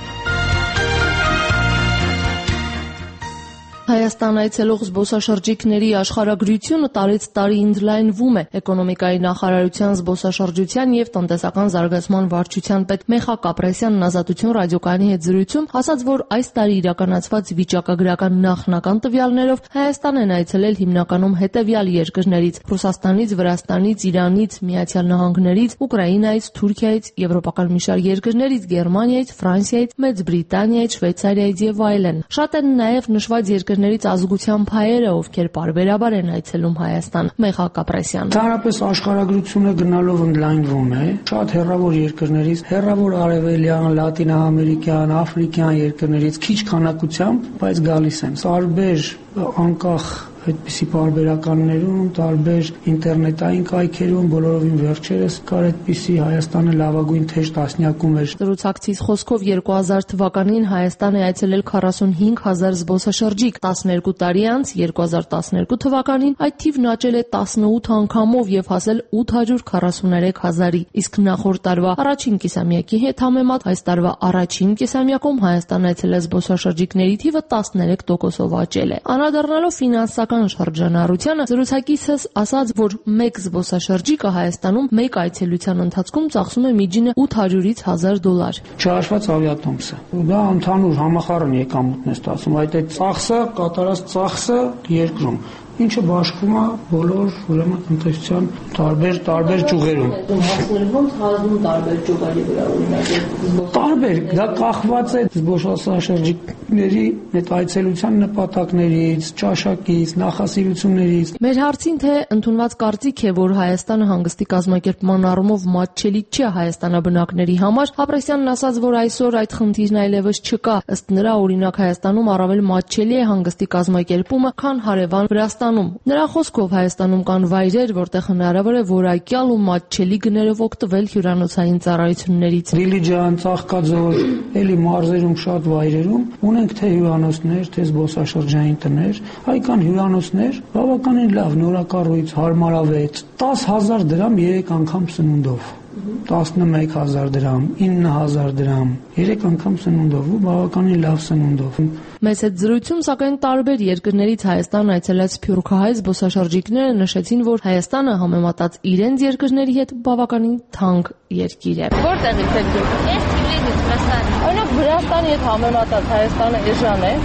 Հայաստան այցելող զբոսաշրջիկների աշխարհագրությունը տարեց տարի ընդլայնվում է։ Էկոնոմիկայի նախարարության զբոսաշրջության եւ տնտեսական զարգացման վարչության պետ Մեխակ Ապրեսյանն Ազատություն ռադիոկայանի հետ զրույցում ասաց, որ այս տարի իրականացված վիճակագրական նախնական տվյալներով Հայաստան են այցելել հիմնականում հետևյալ երկրներից՝ Ռուսաստանից, Վրաստանից, Իրանից, Միացյալ Նահանգներից, Ուկրաինայից, Թուրքիայից, եվրոպական մի շարք երկրներից, Գերմանիայից, Ֆրանսիայից, Մեծ Բրիտանիայից, Շվեյցարիայից եւ այլն։ Շատ են նաեւ նշված երկրներից ազգությամբ հայերը, ովքեր պարբերաբար են այցելում Հայաստան։ Մեխակ Ապրեսյան։ Տարապես աշխարհագրությունը գնալով ընդլայնվում է։ Շատ հեռավոր երկրներից, հեռավոր արևելյան, լատինաամերիկյան, աֆրիկյան երկրներից քիչ քանակությամբ, բայց գալիս են։ Տարբեր անկախ այդպիսի պարբերականներում, տարբեր ինտերնետային կայքերում, բոլորովին վերջերս կար այդպիսի Հայաստանը լավագույն թեժ տասնյակում էր։ Զրուցակցից խոսքով երկու հազար թվականին Հայաստան է այցելել քառասունհինգ հազար զբոսաշրջիկ, տասներկու տարի անց երկու հազար տասներկու թվականին այդ թիվն աճել է տասնութ անգամով եւ հասել ութ հարյուր քառասուներեք հազարի, իսկ նախորդ տարվա առաջին կիսամյակի հետ համեմատ այս տարվա առաջին կիսամյակում Հայաստան այցելել զբոսաշրջիկների թիվը տասներեք տոկոսով աճել է։ Անդրադառնալով ֆինանսական շրջանառությանը, զրուցակիցս ասաց, որ մեկ զբոսաշրջիկը Հայաստանում մեկ այցելության ընթացքում ծախսում է միջինը ութ հարյուրից հազար դոլար։ Չհաշված ավիատոմսը։ Դա ընդհանուր համախառն եկամուտն է ստացվում, այդ այդ ծախսը, կատարած ծախսը երկրում, ինչը բաշխվում է բոլոր ուրեմն տնտեսության տարբեր տարբեր ճյուղերում։ Ոնց հազում տարբեր ճյուղերի վրա օրինակ։ Տարբեր, դա կախված է զբոսաշրջիկների այդ այցելության նպատակներից, ճաշակից, նախասիրություններից։ Մեր հարցին թե ընդունված կարծիք է, որ Հայաստանը հանգստի կազմակերպման առումով մատչելի չէ հայաստանաբնակների համար, Ապրեսյանն ասաց, որ այսօր այդ խնդիրն այլևս չկա։ Ըստ նրա, օրինակ Հայաստանում առավել մատչելի է հանգստի կազմակերպումը, քան հարևան Վրաստանում։ Նրա խոսքով Հայաստանում կան վայրեր, որտեղ հնարավոր է որակյալ ու մատչելի գներով օգտվել հյուրանոցային ծառայություններից։ Դիլիջան, Ծաղկաձոր, էլի մարզերում շատ վայրերում ունենք թե հյուրանոցներ, թե զբոսաշրջային տներ, այ կան հյուրանոցներ, բավականին լավ, նորակառույց, հարմարավետ, տասը հազար դրամ երեք անգամ սնունդով։ տասնմեկ հազար դրամ, ինը հազար դրամ, երեք անգամ սնունդով ու բավականին լավ սնունդով։ Մեծ այդ զրույցում սակայն տարբեր երկրներից Հայաստան այցելած սփյուռքահայ զբոսաշրջիկները նշեցին, որ Հայաստանը համեմատած իրենց երկրների հետ բավականին թանկ երկիր է։ Որտեղից եք դուք։ Ես Թիֆլիսից, Վրաստանից։ Օրինակ Վրաստանի հետ համեմատած Հայաստանը էժան է։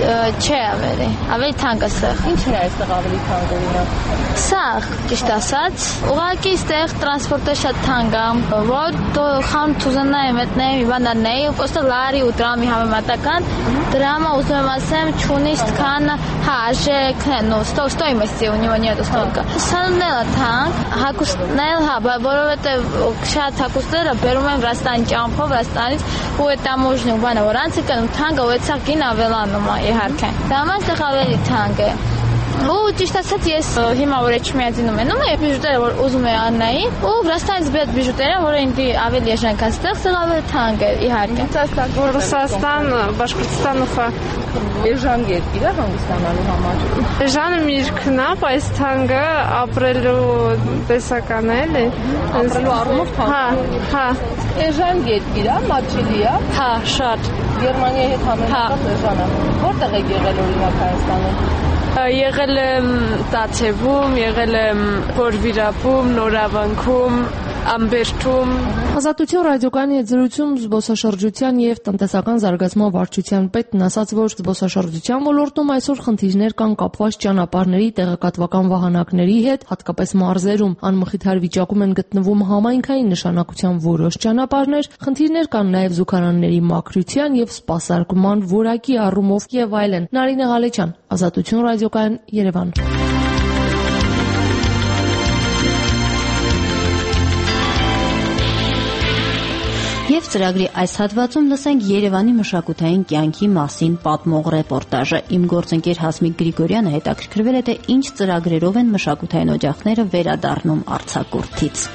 Չէ, ավելի, ավելի թանկ է ստեղ։ Ինչն է այստեղ ավելի թանկ օրինակ։ Սաղ, ճիշտ ասած, ուղղակի այստեղ տրանսպորտը շատ թանկ է, որ դու խամ թուզանայի մտնեի, բանանեի, ոստը լարի ու դրամի համեմատական, դրամը ուզում եմ ասեմ, չունի ստքան, հա, արժեքն է, նո, ստո, ստոյմости у него нету столько։ Սանունելը թանկ, հագուստնել, հա, որովհետև շատ հագուստները բերում են Վրաստանի ճամփով, Վրաստանից, ու այդ таможня, բանը, որ անցի կնում թանկը, ու այդ սա գին ավելանում է, իհարկե։ Դա այստեղ ավելի թանկ է։ Ու ճիշտ ասած ես հիմա որ չմիածինում եմ, ու բիժուտերը որ ուզում եմ աննայի, ու Վրաստանից բերած բիժուտերը, որը ինձ ավելի էժան կա, ստեղ սա ավելի թանկ է, իհարկե։ Ասած, որ Ռուսաստան, Բաշկորտստան ու խա էժան երկիր է հանգստանալու համար։ Էժանը միրգն է, բայց թանկը ապրելու տեսական է, էլի։ Ապրելու առումով թանկ։ Հա, հա։ Էժան երկիր է, մատչելի է։ Հա, շատ։ Գերմանիայի հետ համեմատած էժան է։ Որտեղ եք եղել օրինակ Հայաստանում։ Եղել եմ Տաթևում, եղել եմ Փորվիրապում, Նորավանքում, Ամբերդում։ Ազատություն ռադիոկայանի հետ զրույցում զբոսաշրջության եւ տնտեսական զարգացման վարչության պետն ասաց, որ զբոսաշրջության ոլորտում այսօր խնդիրներ կան կապված ճանապարհների տեղեկատվական վահանակների հետ, հատկապես մարզերում։ Անմխիթար վիճակում են գտնվում համայնքային նշանակության որոշ ճանապարհներ, խնդիրներ կան նաեւ զուգարանների մաքրության եւ սպասարկման որակի առումով եւ այլն։ Նարինե Ղալեչյան, Ազատություն ռադիոկայան, Երևան։ ծրագրի այս հատվածում լսենք Երևանի մշակութային կյանքի մասին պատմող ռեպորտաժը։ Իմ գործընկեր Հասմիկ Գրիգորյանը հետաքրքրվել է, թե ինչ ծրագրերով են մշակութային օջախները վերադառնում արձակուրդից։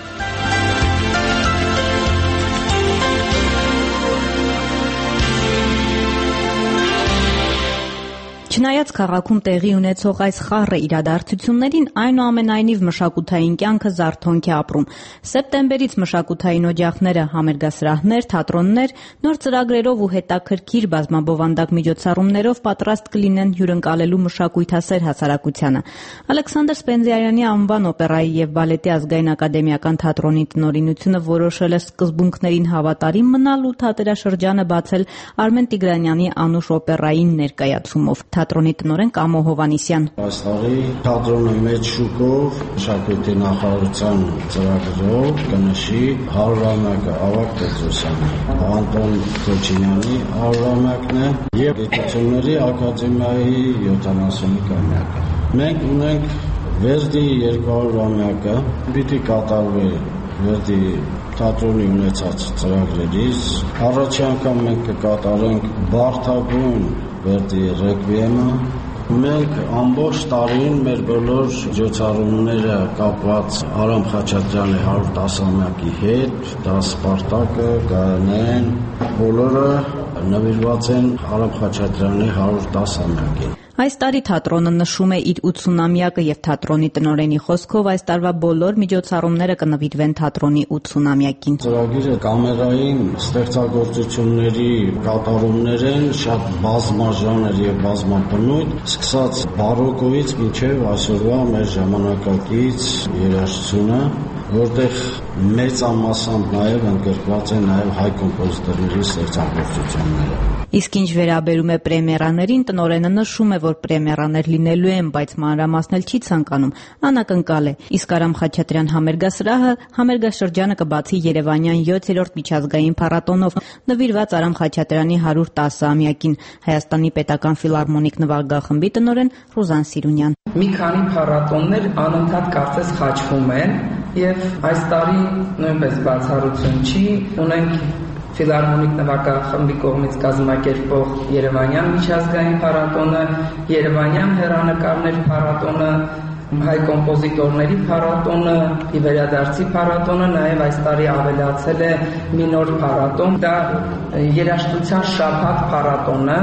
Չնայած քաղաքում տեղի ունեցող այս խառը իրադարձություններին, այնուամենայնիվ մշակութային կյանքը զարթոնք է ապրում։ Սեպտեմբերից մշակութային օջախները, համերգասրահներ, թատրոններ նոր ծրագրերով ու հետաքրքիր բազմաբովանդակ միջոցառումներով պատրաստ կլինեն հյուրընկալելու մշակույթասեր հասարակությանը։ Ալեքսանդր Սպենդիարյանի անվան օպերայի եւ բալետի ազգային ակադեմիական թատրոնի տնօրինությունը որոշել է սկզբունքներին հավատարիմ մնալ ու թատերաշրջանը բացել Արմեն Տիգրանյանի անուշ օպերային ներկայացումով։ Թատրոնի տնօրեն Կամո Հովանիսյան։ Այս տարի թատրոնը մեծ շուկով մշակույթի նախարարության ծրագրով կնշի հարյուրամյակը Ավագ Պետրոսյանի, Անտոն Քոչինյանի հարյուրամյակն է եւ Գիտությունների ակադեմիայի յոթանասունամյակը։ Մենք ունենք Վերդի երկուհարյուրամյակը, պիտի կատարվի Վերդի թատրոնի ունեցած ծրագրերից։ Առաջի անգամ մենք կկատարենք բարդագույն Վերդի ռեկվիեմը։ Մենք ամբողջ տարին մեր բոլոր միջոցառումները կապված Արամ Խաչատրյանի հարյուր տասնամյակի հետ, դա Սպարտակը, Գայանեն, բոլորը նվիրված են Արամ Խաչատրյանի հարյուր տասնամյակին։ Այս տարի թատրոնը նշում է իր ութսունամյակը եւ թատրոնի տնօրենի խոսքով այս տարվա բոլոր միջոցառումները կնվիրվեն թատրոնի ութսունամյակին։ Ծրագիրը կամերային ստեղծագործությունների կատարումներ են, շատ բազմաժանր եւ բազմաբնույթ, սկսած բարոկոից մինչեւ այսօրվա մեր ժամանակակից երաժշտությունը, որտեղ մեծամասամբ նաև ընդգրկված են նաև հայ կոմպոզիտորների ստեղծագործությունները։ Իսկ ինչ վերաբերում է պրեմիերաներին, տնօրենը նշում է, որ պրեմիերաներ լինելու են, բայց մանրամասնել չի ցանկանում, անակնկալ է։ Իսկ Արամ Խաչատրյան համերգասրահը համերգաշրջանը կբացի Երևանյան յոթերորդ միջազգային փառատոնով, նվիրված Արամ Խաչատրյանի հարյուր տասնամյակին։ Հայաստանի պետական ֆիլհարմոնիկ նվագախմբի տնօրեն Ռուզան Սիրունյան։ Մի քանի փառատոններ անընդհատ կարծես խաչվում են եւ այս տարի նույնպես բացառություն չի, ունենք Ֆիլհարմոնիկ նվագախմբի կողմից կազմակերպող Երևանյան միջազգային փառատոնը, Երևանյան հեռանկարներ փառատոնը, հայ կոմպոզիտորների փառատոնը, վերադարձի փառատոնը, նաև այս տարի ավելացել է մի նոր փառատոն, դա երաժշտության շաբաթ փառատոնը,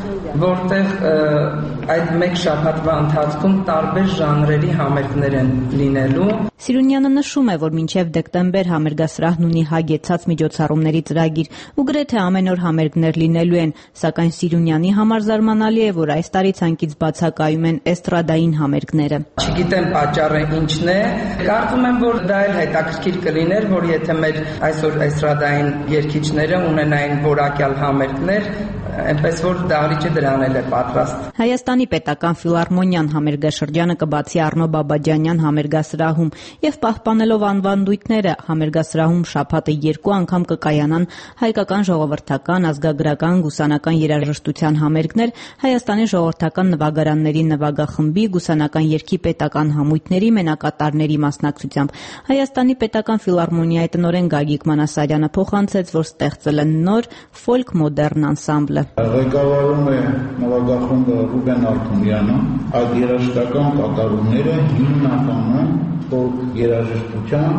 որտեղ այդ մեկ շաբաթվա ընթացքում տարբեր ժանրերի համերգներ են լինելու։ Սիրունյանը նշում է, որ մինչև դեկտեմբեր համերգասրահն ունի հագեցած միջոցառումների ծրագիր ու գրեթե ամեն օր համերգներ լինելու են, սակայն Սիրունյանի համար զարմանալի է, որ այս տարի ցանկից բացակայում են էստրադային համերգները։ Չգիտեմ պատճառը ինչն է, կարծում եմ, որ դա էլ հետաքրքիր կլիներ, որ եթե մեր այսօր էստրադային երգիչները ունենային որակյալ համերգներ, այնպես որ դահլիճը դրան էլ է պատրաստ։ Հայաստանի պետական ֆիլհարմոնիան համերգաշրջանը կբացի Առնո Բաբաջանյան համերգասրահում եւ պահպանելով անվանդույթները համերգասրահում շաբաթը երկու անգամ կկայանան հայկական ժողովրդական, ազգագրական, գուսանական երաժշտության համերգներ Հայաստանի ժողովրդական նվագարանների նվագախմբի, գուսանական երգի պետական համույթների մենակատարների մասնակցությամբ։ Հայաստանի պետական ֆիլհարմոնիայի տնօրեն Գագիկ Մանասարյանը փոխանցեց, որ ստեղծել են նոր ֆոլք մոդեռն անսամբլը։ Ղեկավարում է նվագախումբը Ռուբեն Ալթունյանը, այդ երաժշտական կատարումները հիմնականում ֆոլք երաժշտության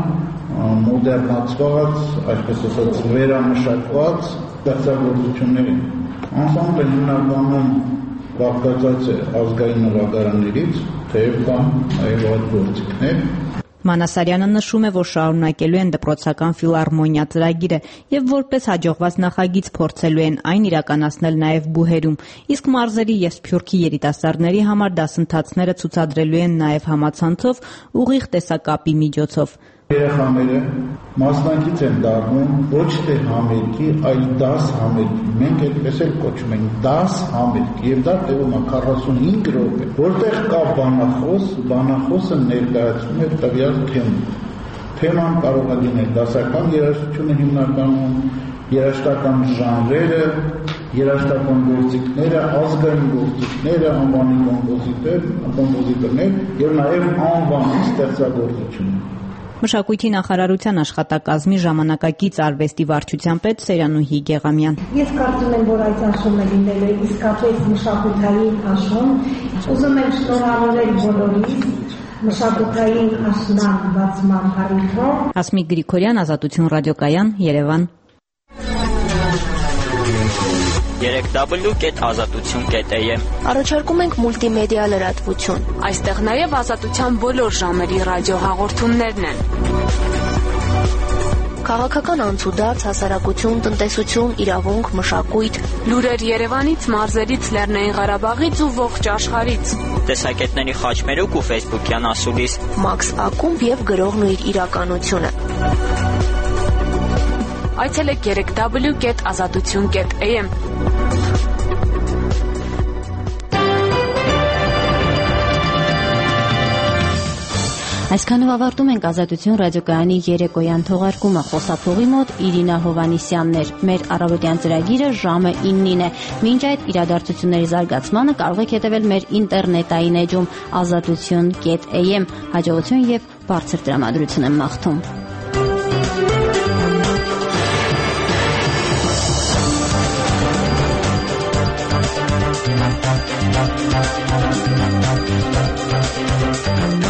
մոդեռնացված, այսպես ասած, վերամշակված ստեղծագործություններ են։ Անսամբլը հիմնականում բաղկացած է ազգային նվագարաններից, թեև կան այլ այլ գործիքներ։ Մանասարյանը նշում է, որ շարունակելու են դպրոցական ֆիլհարմոնիա ծրագիրը եւ որպես հաջողված նախագիծ փորձելու են այն իրականացնել նաեւ բուհերում, իսկ մարզերի եւ Սփյուռքի երիտասարդների համար դասընթացները ցուցադրելու են նաեւ համացանցով ուղիղ տեսակապի միջոցով։ Երեխաները մասնակից են դառնում ոչ թե համերգի, այլ դաս համերգի։ Մենք այդպես էլ կոչում ենք դաս համերգ, եւ դա տևում է քառասունհինգ րոպե, որտեղ կա բանախոս, բանախոսը ներկայացնում է տվյալ թեման։ Թեման կարող է լինել դասական երաժշտությունը հիմնականում, երաժշտական ժանրերը, երաժշտական գործիքները, ազգային գործիքները, անվանի կոմպոզիտոր, կոմպոզիտորներ եւ նաեւ անվանի ստեղծագործություն։ Մշակույթի նախարարության աշխատակազմի ժամանակակից արվեստի վարչության պետ Սերանուհի Գեղամյան. Ես կարծում եմ, որ այդ աշունը լինելու է իսկապես մշակութային աշուն։ Ուզում եմ շնորհավորել բոլորիս մշակութային աշնան բացման առիթով։ Հասմիկ Գրիգորյան, Ազատություն ռադիոկայան, Երևան։ երեք դաբլյու կետ ազատություն կետ էյ էմ Առաջարկում ենք մուլտիմեդիա լրատվություն։ Այստեղ նաև ազատության բոլոր ժամերի ռադիոհաղորդումներն են։ Քաղաքական անցուդարձ, հասարակություն, տնտեսություն, իրավունք, մշակույթ, լուրեր Երևանից, մարզերից, Լեռնային Ղարաբաղից ու ողջ աշխարհից։ Տեսակետների խաչմերուկ ու ֆեյսբուքյան ասուլիս։ Մաքս Ակումբ եւ գրողն ու իր իրականությունը։ Այցելեք երեք դաբլյու կետ ազատություն կետ էյ էմ Այսքանով ավարտում ենք Ազատություն ռադիոկայանի երեկոյան թողարկումը։ Խոսափողի մոտ Իրինա Հովանիսյանն էր։ Մեր առավոտյան ծրագիրը ժամը իննին է։ Մինչ այդ իրադարձությունների զարգացմանը կարող եք հետևել մեր ինտերնետային էջում ազատություն կետ էյ էմ։ Հաջողություն եւ բարձր տրամադրություն եմ մաղթում։ Thank you.